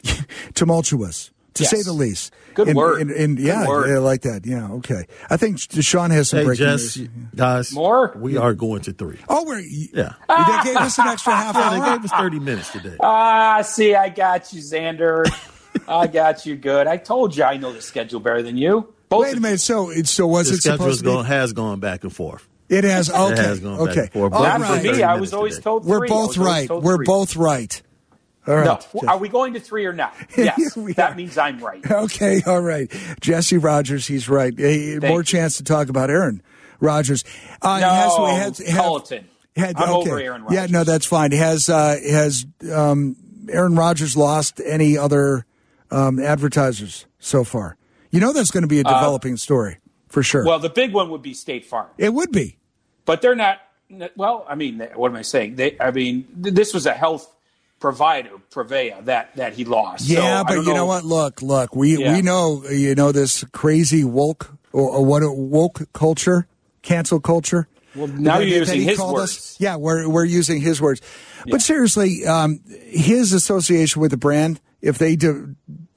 tumultuous, to yes. say the least. Good and, word. And, and, Good yeah, word. I like that. Yeah, okay. I think Sean has some hey, breaking Jess, news. Guys, more? We are going to three. Oh, we're yeah. They gave us an extra half Yeah, hour. they gave us thirty minutes today. Ah, see, I got you, Xander. I got you good. I told you I know the schedule better than you. Both Wait a minute. So, it, so was the it supposed to be? schedule has gone back and forth. It has. Okay. It has gone back okay. and forth. All Not right. for me. I was always told three. We're both right. We're three. both right. All right. No. Are we going to three or not? Yes. That means I'm right. Okay. All right. Jesse Rogers, he's right. Hey, more you. chance to talk about Aaron Rodgers. Uh, No, has, has, Colleton. Had, I'm okay. over Aaron Rodgers. Yeah, no, that's fine. Has uh, has um, Aaron Rodgers lost any other um, advertisers so far? You know that's going to be a developing uh, story for sure. Well, the big one would be State Farm. It would be. But they're not – well, I mean, what am I saying? They, I mean, this was a health provider, Prevea, that, that he lost. Yeah, so, but you know. know what? Look, look, we, yeah. we know, you know, this crazy woke or, or what woke culture, cancel culture. Well, now that, you're using his words. Us. Yeah, we're we're using his words. Yeah. But seriously, um, his association with the brand, if they do,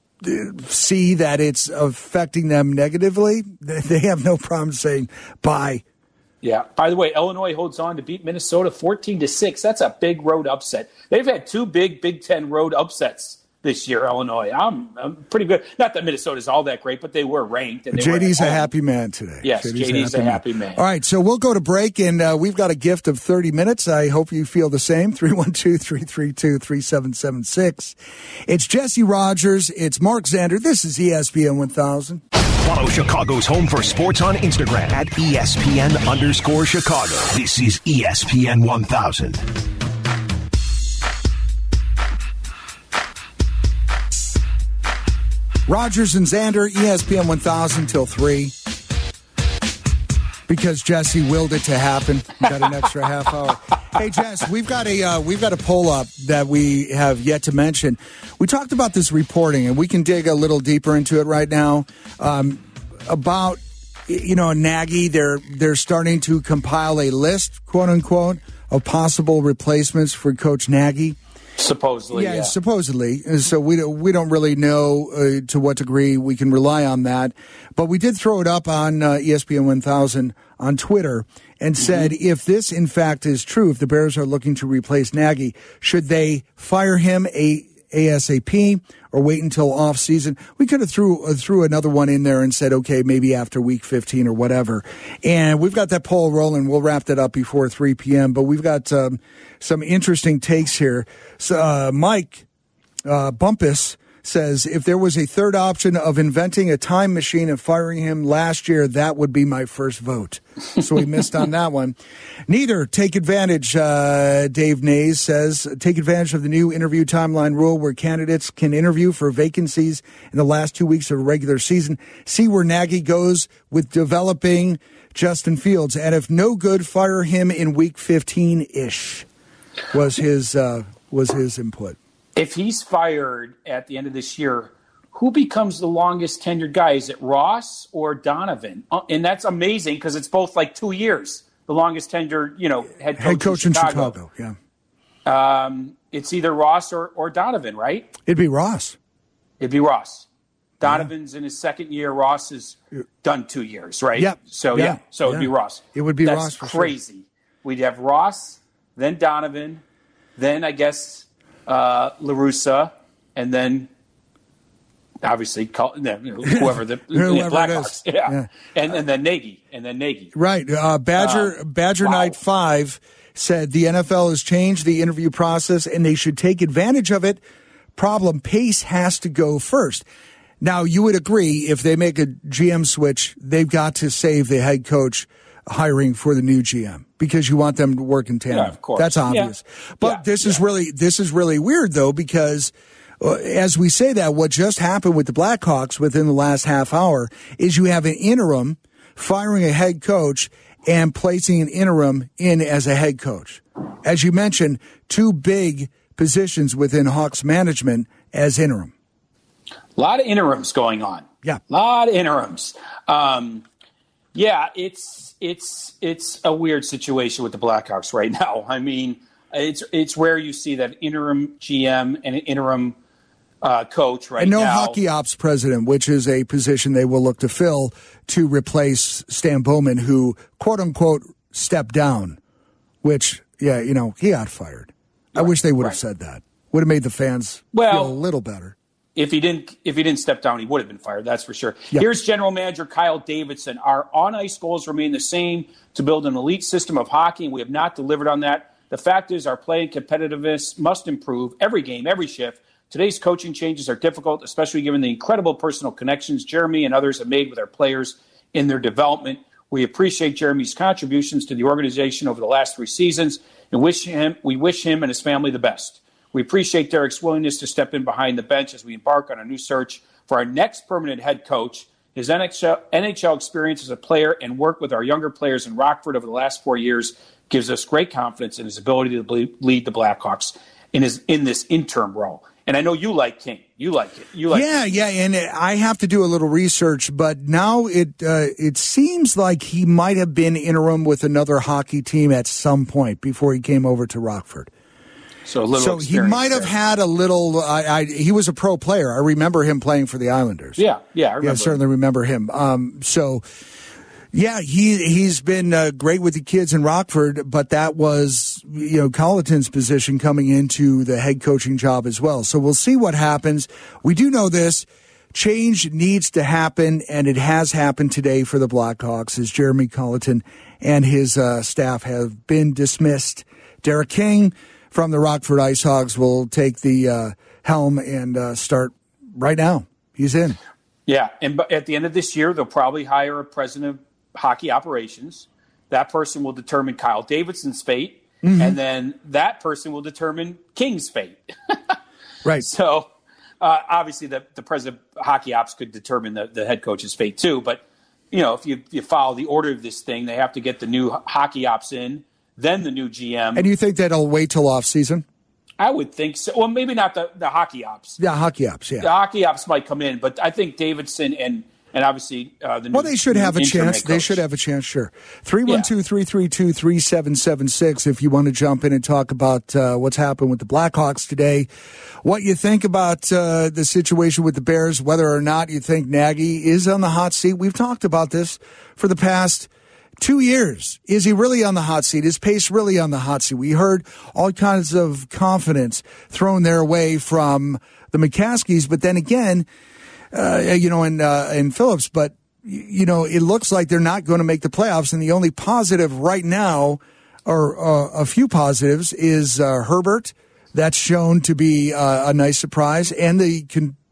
do see that it's affecting them negatively, they have no problem saying bye. Yeah. By the way, Illinois holds on to beat Minnesota fourteen to six. That's a big road upset. They've had two big Big Ten road upsets this year, Illinois. I'm, I'm pretty good. Not that Minnesota's all that great, but they were ranked. And they J D's were a happy man today. Yes, J D's, J D's a happy, a happy man. man. All right, so we'll go to break, and uh, we've got a gift of thirty minutes. I hope you feel the same. three one two, three three two, three seven seven six. It's Jesse Rogers. It's Mark Xander. This is E S P N one thousand. Follow Chicago's Home for Sports on Instagram at E S P N underscore Chicago. This is E S P N one thousand. Rogers and Xander, E S P N one thousand till three. Because Jesse willed it to happen. We got an extra half hour. Hey, Jess, we've got a uh, we've got a poll up that we have yet to mention. We talked about this reporting, and we can dig a little deeper into it right now. Um, about you know Nagy, they're they're starting to compile a list, quote unquote, of possible replacements for Coach Nagy. Supposedly, yeah, yeah. supposedly. So we don't, we don't really know uh, to what degree we can rely on that. But we did throw it up on uh, E S P N one thousand on Twitter and said, mm-hmm. if this in fact is true, if the Bears are looking to replace Nagy, should they fire him a ASAP or wait until off season? We could have threw uh, threw another one in there and said, okay, maybe after week fifteen or whatever. And we've got that poll rolling. We'll wrap that up before three p.m. But we've got um, some interesting takes here. So, uh, Mike uh, Bumpus says, if there was a third option of inventing a time machine and firing him last year, that would be my first vote. So we missed on that one. Neither take advantage, uh, Dave Nays says, take advantage of the new interview timeline rule where candidates can interview for vacancies in the last two weeks of a regular season. See where Nagy goes with developing Justin Fields. And if no good, fire him in week fifteen-ish was his, uh, was his input. If he's fired at the end of this year, who becomes the longest tenured guy? Is it Ross or Donovan? Uh, and that's amazing because it's both like two years. The longest tenured, you know, head coach, head coach in in Chicago. Chicago. Yeah, um, it's either Ross or, or Donovan, right? It'd be Ross. It'd be Ross. Donovan's yeah. in his second year. Ross has done two years, right? Yep. So yeah, yeah, so yeah. it'd be Ross. It would be that's Ross. For crazy. Sure. We'd have Ross, then Donovan, then I guess. Uh, LaRussa, and then obviously call, you know, whoever the whoever Blackhawks, yeah. yeah, and and then Nagy, and then Nagy, right? Uh, Badger uh, Badger wow. Night Five said the N F L has changed the interview process, and they should take advantage of it. Problem: pace has to go first. Now, you would agree if they make a G M switch, they've got to save the head coach hiring for the new G M because you want them to work in tandem. Yeah, of course. That's obvious. Yeah. But yeah, this yeah. is really this is really weird though because uh, as we say that, what just happened with the Blackhawks within the last half hour is you have an interim firing a head coach and placing an interim in as a head coach. As you mentioned, two big positions within Hawks management as interim. A lot of interims going on. Yeah. A lot of interims. Um, yeah, it's it's it's a weird situation with the Blackhawks right now. I mean, it's it's rare you see that interim G M and an interim uh, coach right now. And no now. hockey ops president, which is a position they will look to fill to replace Stan Bowman, who, quote unquote, stepped down, which, yeah, you know, he got fired. Right, I wish they would have right. said that. Would have made the fans well, feel a little better. If he didn't, if he didn't step down, he would have been fired. That's for sure. Yep. Here's General Manager Kyle Davidson. Our on-ice goals remain the same: to build an elite system of hockey, and we have not delivered on that. The fact is, our play and competitiveness must improve every game, every shift. Today's coaching changes are difficult, especially given the incredible personal connections Jeremy and others have made with our players in their development. We appreciate Jeremy's contributions to the organization over the last three seasons, and wish him, we wish him and his family the best. We appreciate Derek's willingness to step in behind the bench as we embark on a new search for our next permanent head coach. His N H L, N H L experience as a player and work with our younger players in Rockford over the last four years gives us great confidence in his ability to lead the Blackhawks in his in this interim role. And I know you like King. You like it. You like yeah, it. yeah. And I have to do a little research, but now it uh, it seems like he might have been interim with another hockey team at some point before he came over to Rockford. So, a little so he might have there. had a little. I, I, he was a pro player. I remember him playing for the Islanders. Yeah, yeah, I remember. Yeah, I certainly remember him. Um, so, yeah, he he's been uh, great with the kids in Rockford, but that was you know Colleton's position coming into the head coaching job as well. So we'll see what happens. We do know this. Change needs to happen, and it has happened today for the Blackhawks as Jeremy Colleton and his uh, staff have been dismissed. Derek King from the Rockford Ice Hogs will take the uh, helm and uh, start right now. He's in. Yeah, and at the end of this year, they'll probably hire a president of hockey operations. That person will determine Kyle Davidson's fate, mm-hmm. and then that person will determine King's fate. Right. So, uh, obviously, the, the president of hockey ops could determine the, the head coach's fate too. But, you know, if you, you follow the order of this thing, they have to get the new hockey ops in, then the new G M. And you think that'll wait till off season? I would think so. Well, maybe not the, the hockey ops. Yeah, hockey ops, yeah. The hockey ops might come in, but I think Davidson and, and obviously uh, the new Well, they should have a chance. They should have a chance, sure. three one two, three three two, three seven seven six if you want to jump in and talk about uh, what's happened with the Blackhawks today, what you think about uh, the situation with the Bears, whether or not you think Nagy is on the hot seat. We've talked about this for the past Two years. Is he really on the hot seat? Is Pace really on the hot seat? We heard all kinds of confidence thrown their way from the McCaskies, but then again, uh, you know, in, uh, in Phillips, but, you know, it looks like they're not going to make the playoffs. And the only positive right now, or uh, a few positives, is uh, Herbert. That's shown to be uh, a nice surprise. And the con-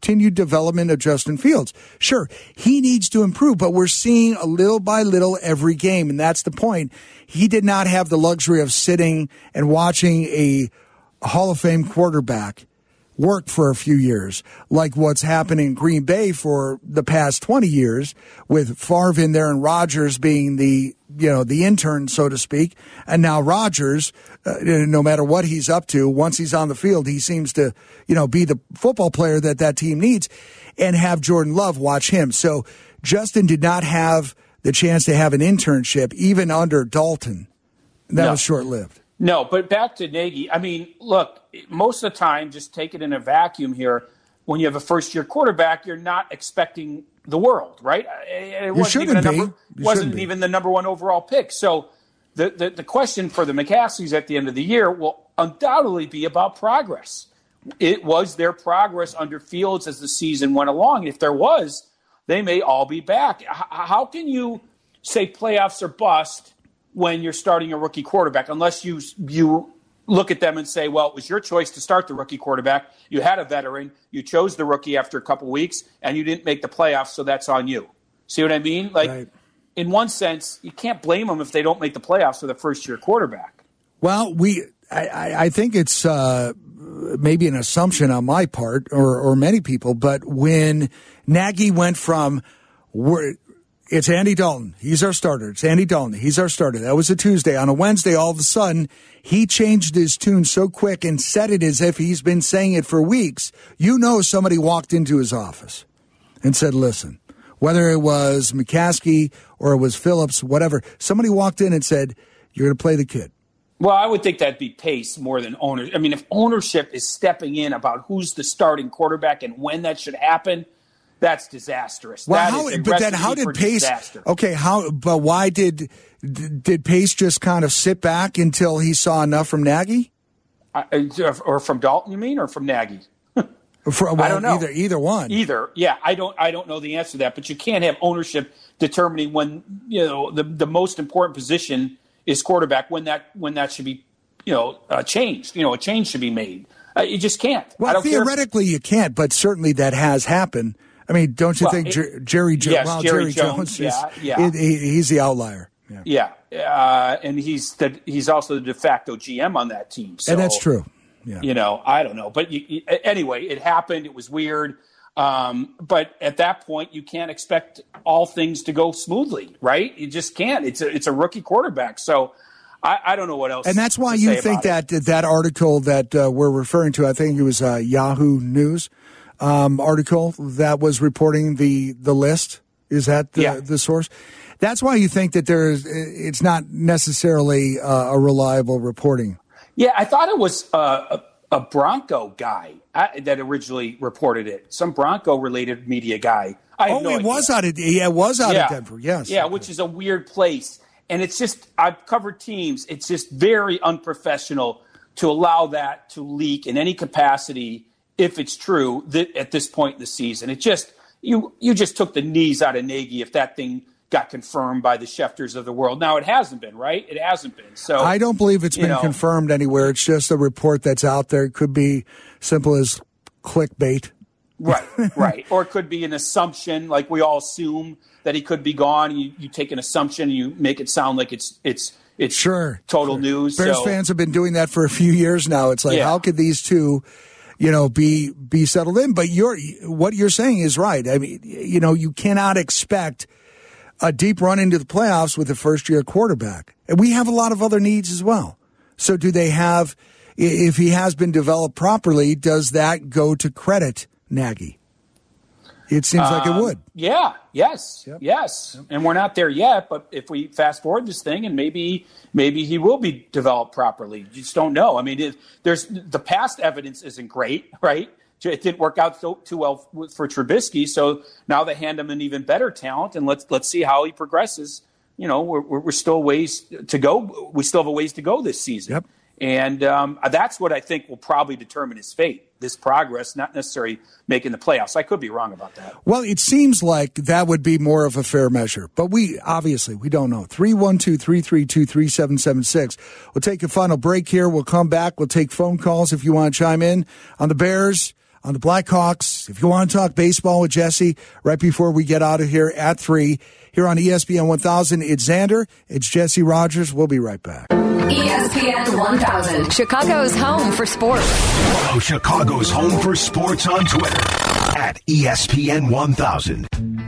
continued development of Justin Fields. Sure, he needs to improve, but we're seeing a little by little every game, and that's the point. He did not have the luxury of sitting and watching a Hall of Fame quarterback work for a few years, like what's happened in Green Bay for the past twenty years, with Favre in there and Rodgers being the, you know, the intern, so to speak. And now Rodgers, uh, no matter what he's up to, once he's on the field, he seems to, you know, be the football player that that team needs, and have Jordan Love watch him. So Justin did not have the chance to have an internship, even under Dalton. That No. was short-lived. No, but back to Nagy. I mean, look, most of the time, just take it in a vacuum here. When you have a first-year quarterback, you're not expecting the world, right? It You wasn't even, a shouldn't number, be. You wasn't shouldn't be. even the number one overall pick. So the, the, the question for the McCaskeys at the end of the year will undoubtedly be about progress. It was their progress under Fields as the season went along. If there was, they may all be back. H- how can you say playoffs are bust when you're starting a rookie quarterback, unless you you look at them and say, well, it was your choice to start the rookie quarterback. You had a veteran. You chose the rookie after a couple weeks, and you didn't make the playoffs, so that's on you. See what I mean? Like, Right. in one sense, you can't blame them if they don't make the playoffs for the first-year quarterback. Well, we, I, I I think it's uh, maybe an assumption on my part, or, or many people, but when Nagy went from, we're, it's Andy Dalton, he's our starter. It's Andy Dalton, he's our starter. That was a Tuesday. On a Wednesday, all of a sudden, he changed his tune so quick and said it as if he's been saying it for weeks. You know, somebody walked into his office and said, listen, whether it was McCaskey or it was Phillips, whatever, somebody walked in and said, you're going to play the kid. Well, I would think that'd be pace more than owner. I mean, if ownership is stepping in about who's the starting quarterback and when that should happen, that's disastrous. Well, that how, is a but then how recipe did for Pace? disaster. Okay, how? But why did did Pace just kind of sit back until he saw enough from Nagy? Uh, or from Dalton, you mean, or from Nagy? For, well, I don't know. Either either one. Either, yeah. I don't. I don't know the answer to that. But you can't have ownership determining when, you know, the the most important position is quarterback. When that when that should be, you know, uh, changed. You know, a change should be made. Uh, you just can't. I Well, don't care if- theoretically you can't, but certainly that has happened. I mean, don't you Well, think it- Jer- Jerry Jo- yes, well, Jerry Jerry Jones, Jones? yeah, is, yeah. he- he's the outlier. Yeah. Yeah, uh, and he's the, he's also the de facto G M on that team. So, And that's true. Yeah. You know, I don't know, but you, you, anyway, it happened. It was weird, um, but at that point, you can't expect all things to go smoothly, right? You just can't. It's a it's a rookie quarterback, so I, I don't know what else. And that's why to you say think about that that article that uh, we're referring to, I think it was uh, Yahoo News um, article that was reporting the the list. Is that the, Yeah. the source? That's why you think that there's it's not necessarily uh, a reliable reporting. Yeah, I thought it was uh, a, a Bronco guy uh, that originally reported it. Some Bronco-related media guy. I have Oh, no it idea. was out of yeah, it was out yeah. of Denver. Yes. Yeah, which is a weird place. And it's just, I've covered teams. It's just very unprofessional to allow that to leak in any capacity, if it's true, that at this point in the season. It just, you you just took the knees out of Nagy if that thing got confirmed by the Schefters of the world. Now, it hasn't been, right? It hasn't been. So I don't believe it's you been know, confirmed anywhere. It's just a report that's out there. It could be simple as clickbait. Right, right. Or it could be an assumption, like we all assume that he could be gone. You, you take an assumption and you make it sound like it's it's it's Sure. total news. Bears so, fans have been doing that for a few years now. It's like, Yeah. how could these two, you know, be be settled in? But you're what you're saying is right. I mean, you know, you cannot expect a deep run into the playoffs with a first year quarterback. And we have a lot of other needs as well. So do they have, if he has been developed properly, does that go to credit Nagy? It seems like it Um, would. Yeah, yes, yes. And we're not there yet, but if we fast forward this thing and maybe maybe he will be developed properly. You just don't know. I mean, it, there's the past evidence isn't great, right? It didn't work out so, too well for Trubisky, so now they hand him an even better talent, and let's let's see how he progresses. You know, we're we're still ways to go. We still have a ways to go this season. Yep. And um, that's what I think will probably determine his fate, this progress, not necessarily making the playoffs. I could be wrong about that. Well, it seems like that would be more of a fair measure, but we obviously we don't know. three one two, three three two, three seven seven six. We'll take a final break here. We'll come back. We'll take phone calls if you want to chime in on the Bears, on the Blackhawks. If you want to talk baseball with Jesse right before we get out of here at three, here on E S P N one thousand, it's Xander, it's Jesse Rogers. We'll be right back. E S P N one thousand, Chicago's home for sports. Follow Chicago's home for sports on Twitter at E S P N one thousand.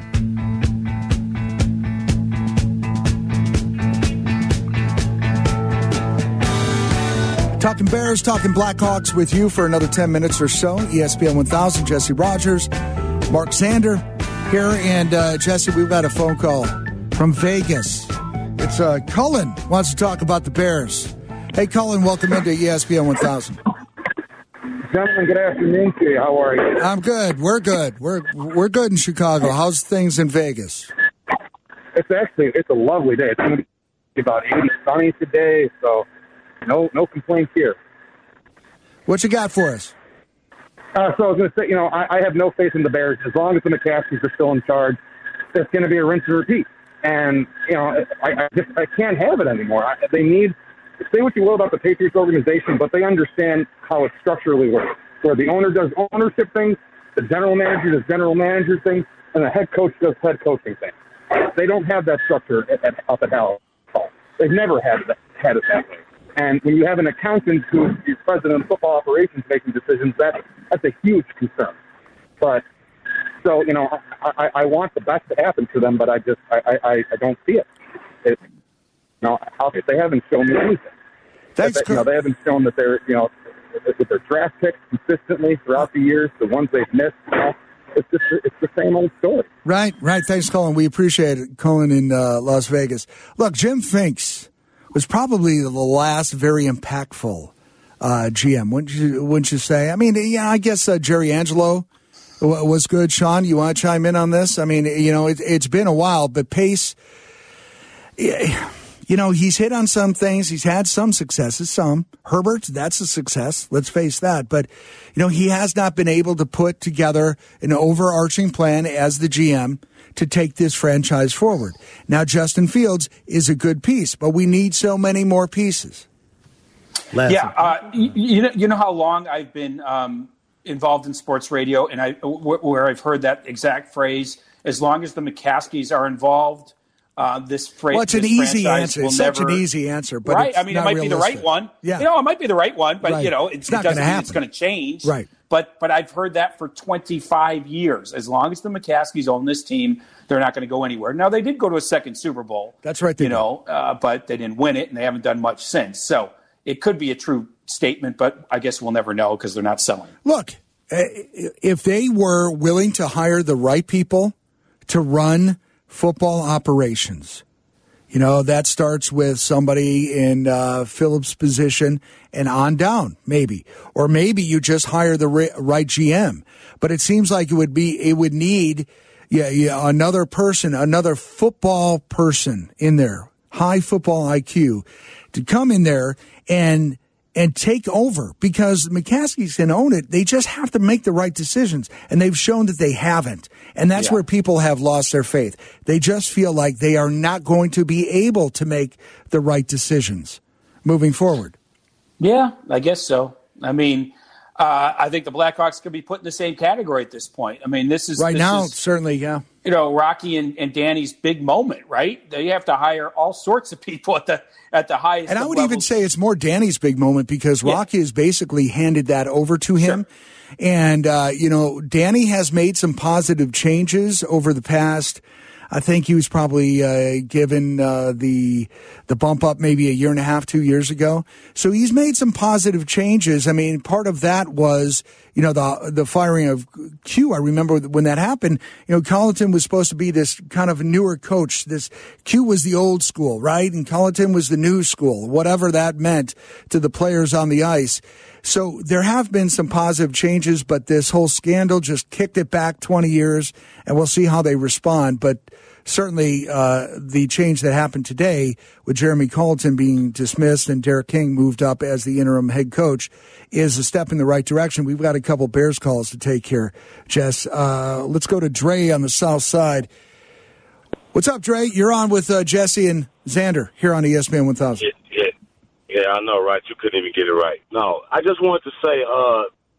Talking Bears, talking Blackhawks with you for another ten minutes or so. E S P N one thousand, Jesse Rogers, Mark Xander here. And uh, Jesse, we've got a phone call from Vegas. It's uh, Cullen wants to talk about the Bears. Hey, Cullen, welcome into E S P N one thousand. Gentlemen, good afternoon to you. How are you? I'm good. We're good. We're we're good in Chicago. How's things in Vegas? It's actually it's a lovely day. It's going to be about eighty sunny today, so no no complaints here. What you got for us? Uh, so I was going to say, you know, I, I have no faith in the Bears. As long as the McCaskies are still in charge, it's going to be a rinse and repeat. And, you know, I, I just I can't have it anymore. I, they need, say what you will about the Patriots organization, but they understand how it structurally works. Where the owner does ownership things, the general manager does general manager things, and the head coach does head coaching things. They don't have that structure at, at, up at Hall. They've never had it, had it that way. And when you have an accountant who's the president of football operations making decisions, that, that's a huge concern. But, so, you know, I, I want the best to happen to them, but I just, I, I, I don't see it. it you know, they haven't shown me anything. Thanks, they, you know, they haven't shown that they're, you know, with their draft picks consistently throughout the years, the ones they've missed, you know, it's just, it's the same old story. Right, right. Thanks, Colin. We appreciate it, Colin in uh, Las Vegas. Look, Jim Finks was probably the last very impactful uh, G M, wouldn't you, wouldn't you say? I mean, yeah, I guess uh, Jerry Angelo w- was good. Sean, you want to chime in on this? I mean, you know, it, it's been a while, but Pace, you know, he's hit on some things. He's had some successes, some. Herbert, that's a success. Let's face that. But, you know, he has not been able to put together an overarching plan as the G M to take this franchise forward. Now, Justin Fields is a good piece, but we need so many more pieces. Last yeah, uh, you, you know, you know how long I've been um, involved in sports radio, and I w- where I've heard that exact phrase. As long as the McCaskies are involved, uh, this phrase. Well, it's an easy answer. It's such never, an easy answer, but right. It's I mean, it might realistic. be the right one. Yeah, you know, it might be the right one, but right. you know, it, it's it not doesn't mean happen. it's going to change. Right. But but I've heard that for twenty-five years. As long as the McCaskies own this team, they're not going to go anywhere. Now, they did go to a second Super Bowl. That's right. They you know, uh, but they didn't win it, and they haven't done much since. So it could be a true statement, but I guess we'll never know because they're not selling. Look, if they were willing to hire the right people to run football operations, you know, that starts with somebody in uh, Phillips' position and on down, maybe. Or maybe you just hire the right G M. But it seems like it would be, it would need yeah, yeah, another person, another football person in there, high football I Q, to come in there and and take over, because McCaskies can own it. They just have to make the right decisions, and they've shown that they haven't. And that's yeah. where people have lost their faith. They just feel like they are not going to be able to make the right decisions moving forward. Yeah, I guess so. I mean, uh, I think the Blackhawks could be put in the same category at this point. I mean, this is right this now, is, certainly, yeah. You know, Rocky and, and Danny's big moment, right? They have to hire all sorts of people at the at the highest. And I would levels. even say it's more Danny's big moment, because Rocky yeah. has basically handed that over to him. Sure. And, uh, you know, Danny has made some positive changes over the past. I think he was probably uh, given uh, the the bump up maybe a year and a half, two years ago. So he's made some positive changes. I mean, part of that was, you know, the the firing of Q. I remember when that happened. You know, Colleton was supposed to be this kind of newer coach. This Q was the old school, right? And Colleton was the new school, whatever that meant to the players on the ice. So there have been some positive changes, but this whole scandal just kicked it back twenty years, and we'll see how they respond. But certainly uh, the change that happened today with Jeremy Colleton being dismissed and Derek King moved up as the interim head coach is a step in the right direction. We've got a couple Bears calls to take here, Jess. Uh, let's go to Dre on the south side. What's up, Dre? You're on with uh, Jesse and Xander here on E S P N one thousand. Yeah, yeah, yeah, I know, right? You couldn't even get it right. No, I just wanted to say, uh,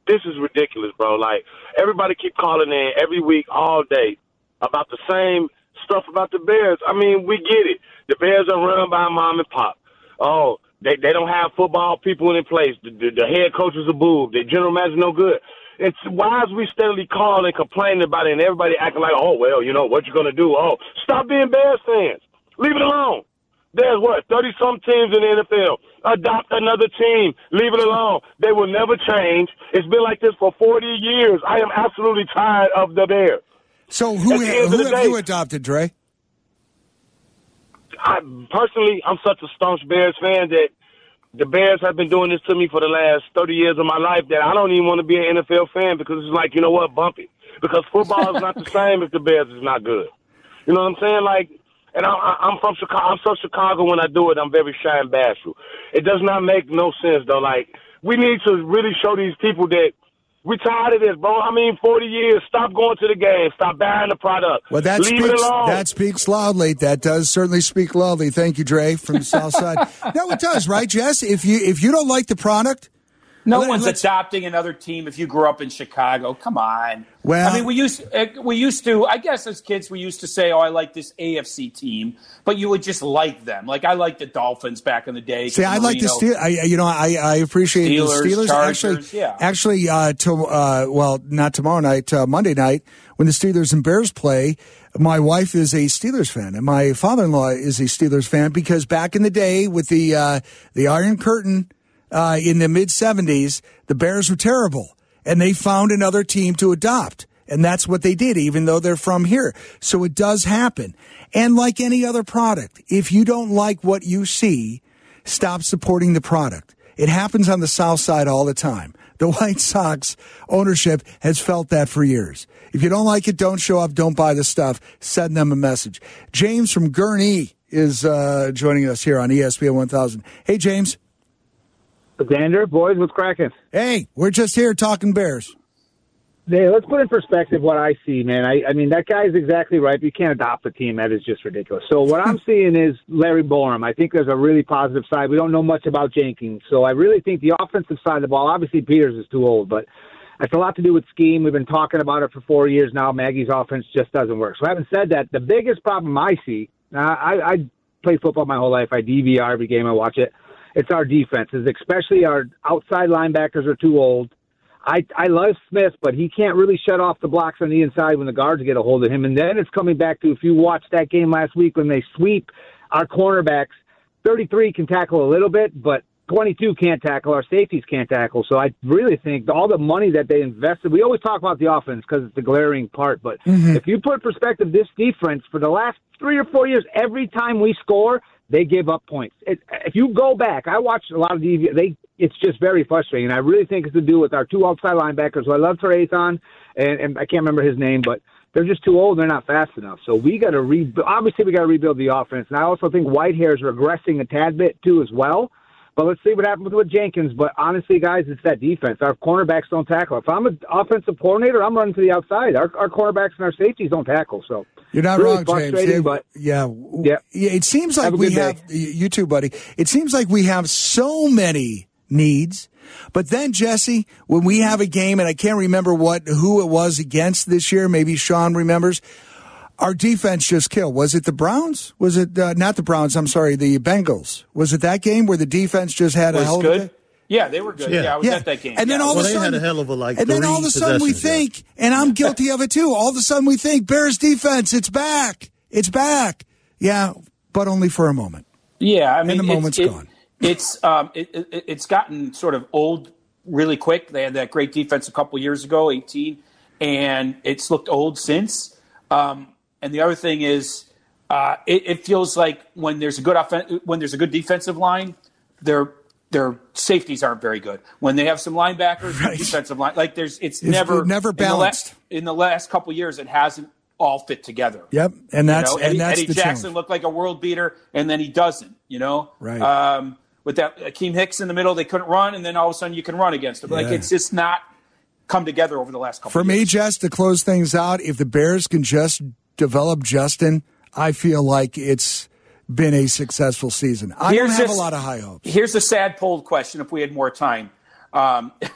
this is ridiculous, bro. Like, everybody keep calling in every week, all day, about the same stuff about the Bears. I mean, we get it. The Bears are run by mom and pop. Oh, they they don't have football people in place. The, the, the head coach is a boob. The general manager no good. It's why is we steadily calling and complaining about it, and everybody acting like, oh, well, you know, what you going to do? Oh, stop being Bears fans. Leave it alone. There's, what, thirty-some teams in the N F L. Adopt another team. Leave it alone. They will never change. It's been like this for forty years. I am absolutely tired of the Bears. So who, ha- who have day, you adopted, Dre? I, personally, I'm such a staunch Bears fan that the Bears have been doing this to me for the last thirty years of my life that I don't even want to be an N F L fan because it's like, you know what, bump it. Because football is not the same if the Bears is not good. You know what I'm saying? Like, and I, I'm from Chicago. I'm from Chicago. When I do it, I'm very shy and bashful. It does not make no sense, though. Like, we need to really show these people that we're tired of this, bro. I mean, forty years. Stop going to the game. Stop buying the product. Well, that Leave speaks, it alone. that speaks loudly. That does certainly speak loudly. Thank you, Dre, from the South Side. No, it does, right, Jess? If you if you don't like the product, no let, one's let's, adopting another team. If you grew up in Chicago, come on. Well, I mean, we used uh, we used to. I guess as kids, we used to say, "Oh, I like this A F C team," but you would just like them. Like I liked the Dolphins back in the day. See, I like the Steelers. I, you know, I, I appreciate Steelers, the Steelers. Chargers, actually, yeah. actually, uh, to uh, well, not tomorrow night, uh, Monday night, when the Steelers and Bears play. My wife is a Steelers fan, and my father-in-law is a Steelers fan because back in the day with the uh, the Iron Curtain uh, in the mid seventies, the Bears were terrible, and they found another team to adopt, and that's what they did, even though they're from here. So it does happen. And like any other product, if you don't like what you see, stop supporting the product. It happens on the South Side all the time. The White Sox ownership has felt that for years. If you don't like it, don't show up, don't buy the stuff. Send them a message. James from Gurnee is uh, joining us here on E S P N one thousand. Hey, James. Xander, boys, what's cracking? Hey, we're just here talking Bears. Hey, let's put in perspective what I see, man. I, I mean, that guy's exactly right. You can't adopt a team. That is just ridiculous. So what I'm seeing is Larry Borum. I think there's a really positive side. We don't know much about Jenkins. So I really think the offensive side of the ball, obviously Peters is too old, but it's a lot to do with scheme. We've been talking about it for four years now. Maggie's offense just doesn't work. So having said that, the biggest problem I see, uh, I, I played football my whole life. I D V R every game I watch it. It's our defenses, especially our outside linebackers are too old. I, I love Smith, but he can't really shut off the blocks on the inside when the guards get a hold of him. And then it's coming back to, if you watched that game last week when they sweep our cornerbacks, thirty-three can tackle a little bit, but twenty-two can't tackle. Our safeties can't tackle. So I really think all the money that they invested, we always talk about the offense because it's the glaring part. But mm-hmm. if you put in perspective, this defense for the last three or four years, every time we score, they give up points. It, if you go back, I watched a lot of D V R. They, it's just very frustrating. And I really think it's to do with our two outside linebackers, who I love Trevathan, and, and I can't remember his name, but they're just too old. They're not fast enough. So we got to rebuild. Obviously, we got to rebuild the offense. And I also think Whitehair's regressing a tad bit too as well. But let's see what happens with Jenkins. But honestly, guys, it's that defense. Our cornerbacks don't tackle. If I'm an offensive coordinator, I'm running to the outside. Our, our cornerbacks and our safeties don't tackle. So you're not really wrong, James. Yeah, but yeah, yeah. yeah. It seems like have we have you too, buddy. It seems like we have so many needs. But then, Jesse, when we have a game, and I can't remember what who it was against this year, maybe Sean remembers, our defense just killed. Was it the Browns? Was it uh, not the Browns? I'm sorry, the Bengals. Was it that game where the defense just had was a hell good? of a day? Yeah, they were good. Yeah, yeah I was yeah. at that game. And then yeah. all well, of a sudden, they had a hell of a like. And then all of a sudden we think, and I'm guilty of it too. All of a sudden we think Bears defense, it's back, it's back. Yeah, but only for a moment. Yeah, I mean, and the moment's it, gone. It's um, it, it, it's gotten sort of old really quick. They had that great defense a couple years ago, eighteen, and it's looked old since. Um, and the other thing is, uh, it, it feels like when there's a good offen- when there's a good defensive line, their their safeties aren't very good. When they have some linebackers, right. defensive line, like there's it's, it's never never balanced. In the, la- in the last couple years, it hasn't all fit together. Yep, and that's you know? Eddie, and that's Eddie the Jackson challenge. looked like a world beater, and then he doesn't. You know, right? Um, with that Akeem Hicks in the middle, they couldn't run, and then all of a sudden you can run against them. Yeah. Like it's just not come together over the last couple. For of me, years. Jess, to close things out, if the Bears can just develop Justin, I feel like it's been a successful season. I Here's don't have this, a lot of high hopes. Here's a sad poll question: if we had more time, um,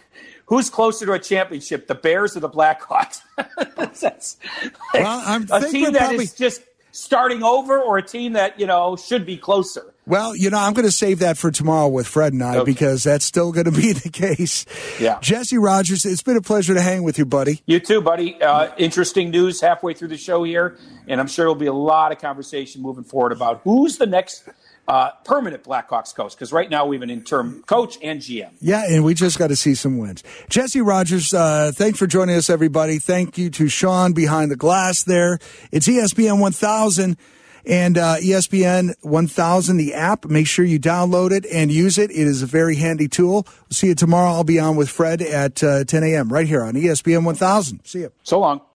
who's closer to a championship, the Bears or the Blackhawks? That's like well, I'm a team that probably... is just starting over, or a team that, you know, should be closer. Well, you know, I'm going to save that for tomorrow with Fred and I okay. because that's still going to be the case. Yeah. Jesse Rogers, it's been a pleasure to hang with you, buddy. You too, buddy. Uh, interesting news halfway through the show here, and I'm sure there'll be a lot of conversation moving forward about who's the next uh, permanent Blackhawks coach, because right now we have an interim coach and G M. Yeah, and we just got to see some wins. Jesse Rogers, uh, thanks for joining us, everybody. Thank you to Sean behind the glass there. It's E S P N one thousand. And uh, E S P N one thousand, the app, make sure you download it and use it. It is a very handy tool. We'll see you tomorrow. I'll be on with Fred at uh, ten a.m. right here on E S P N one thousand. See you. So long.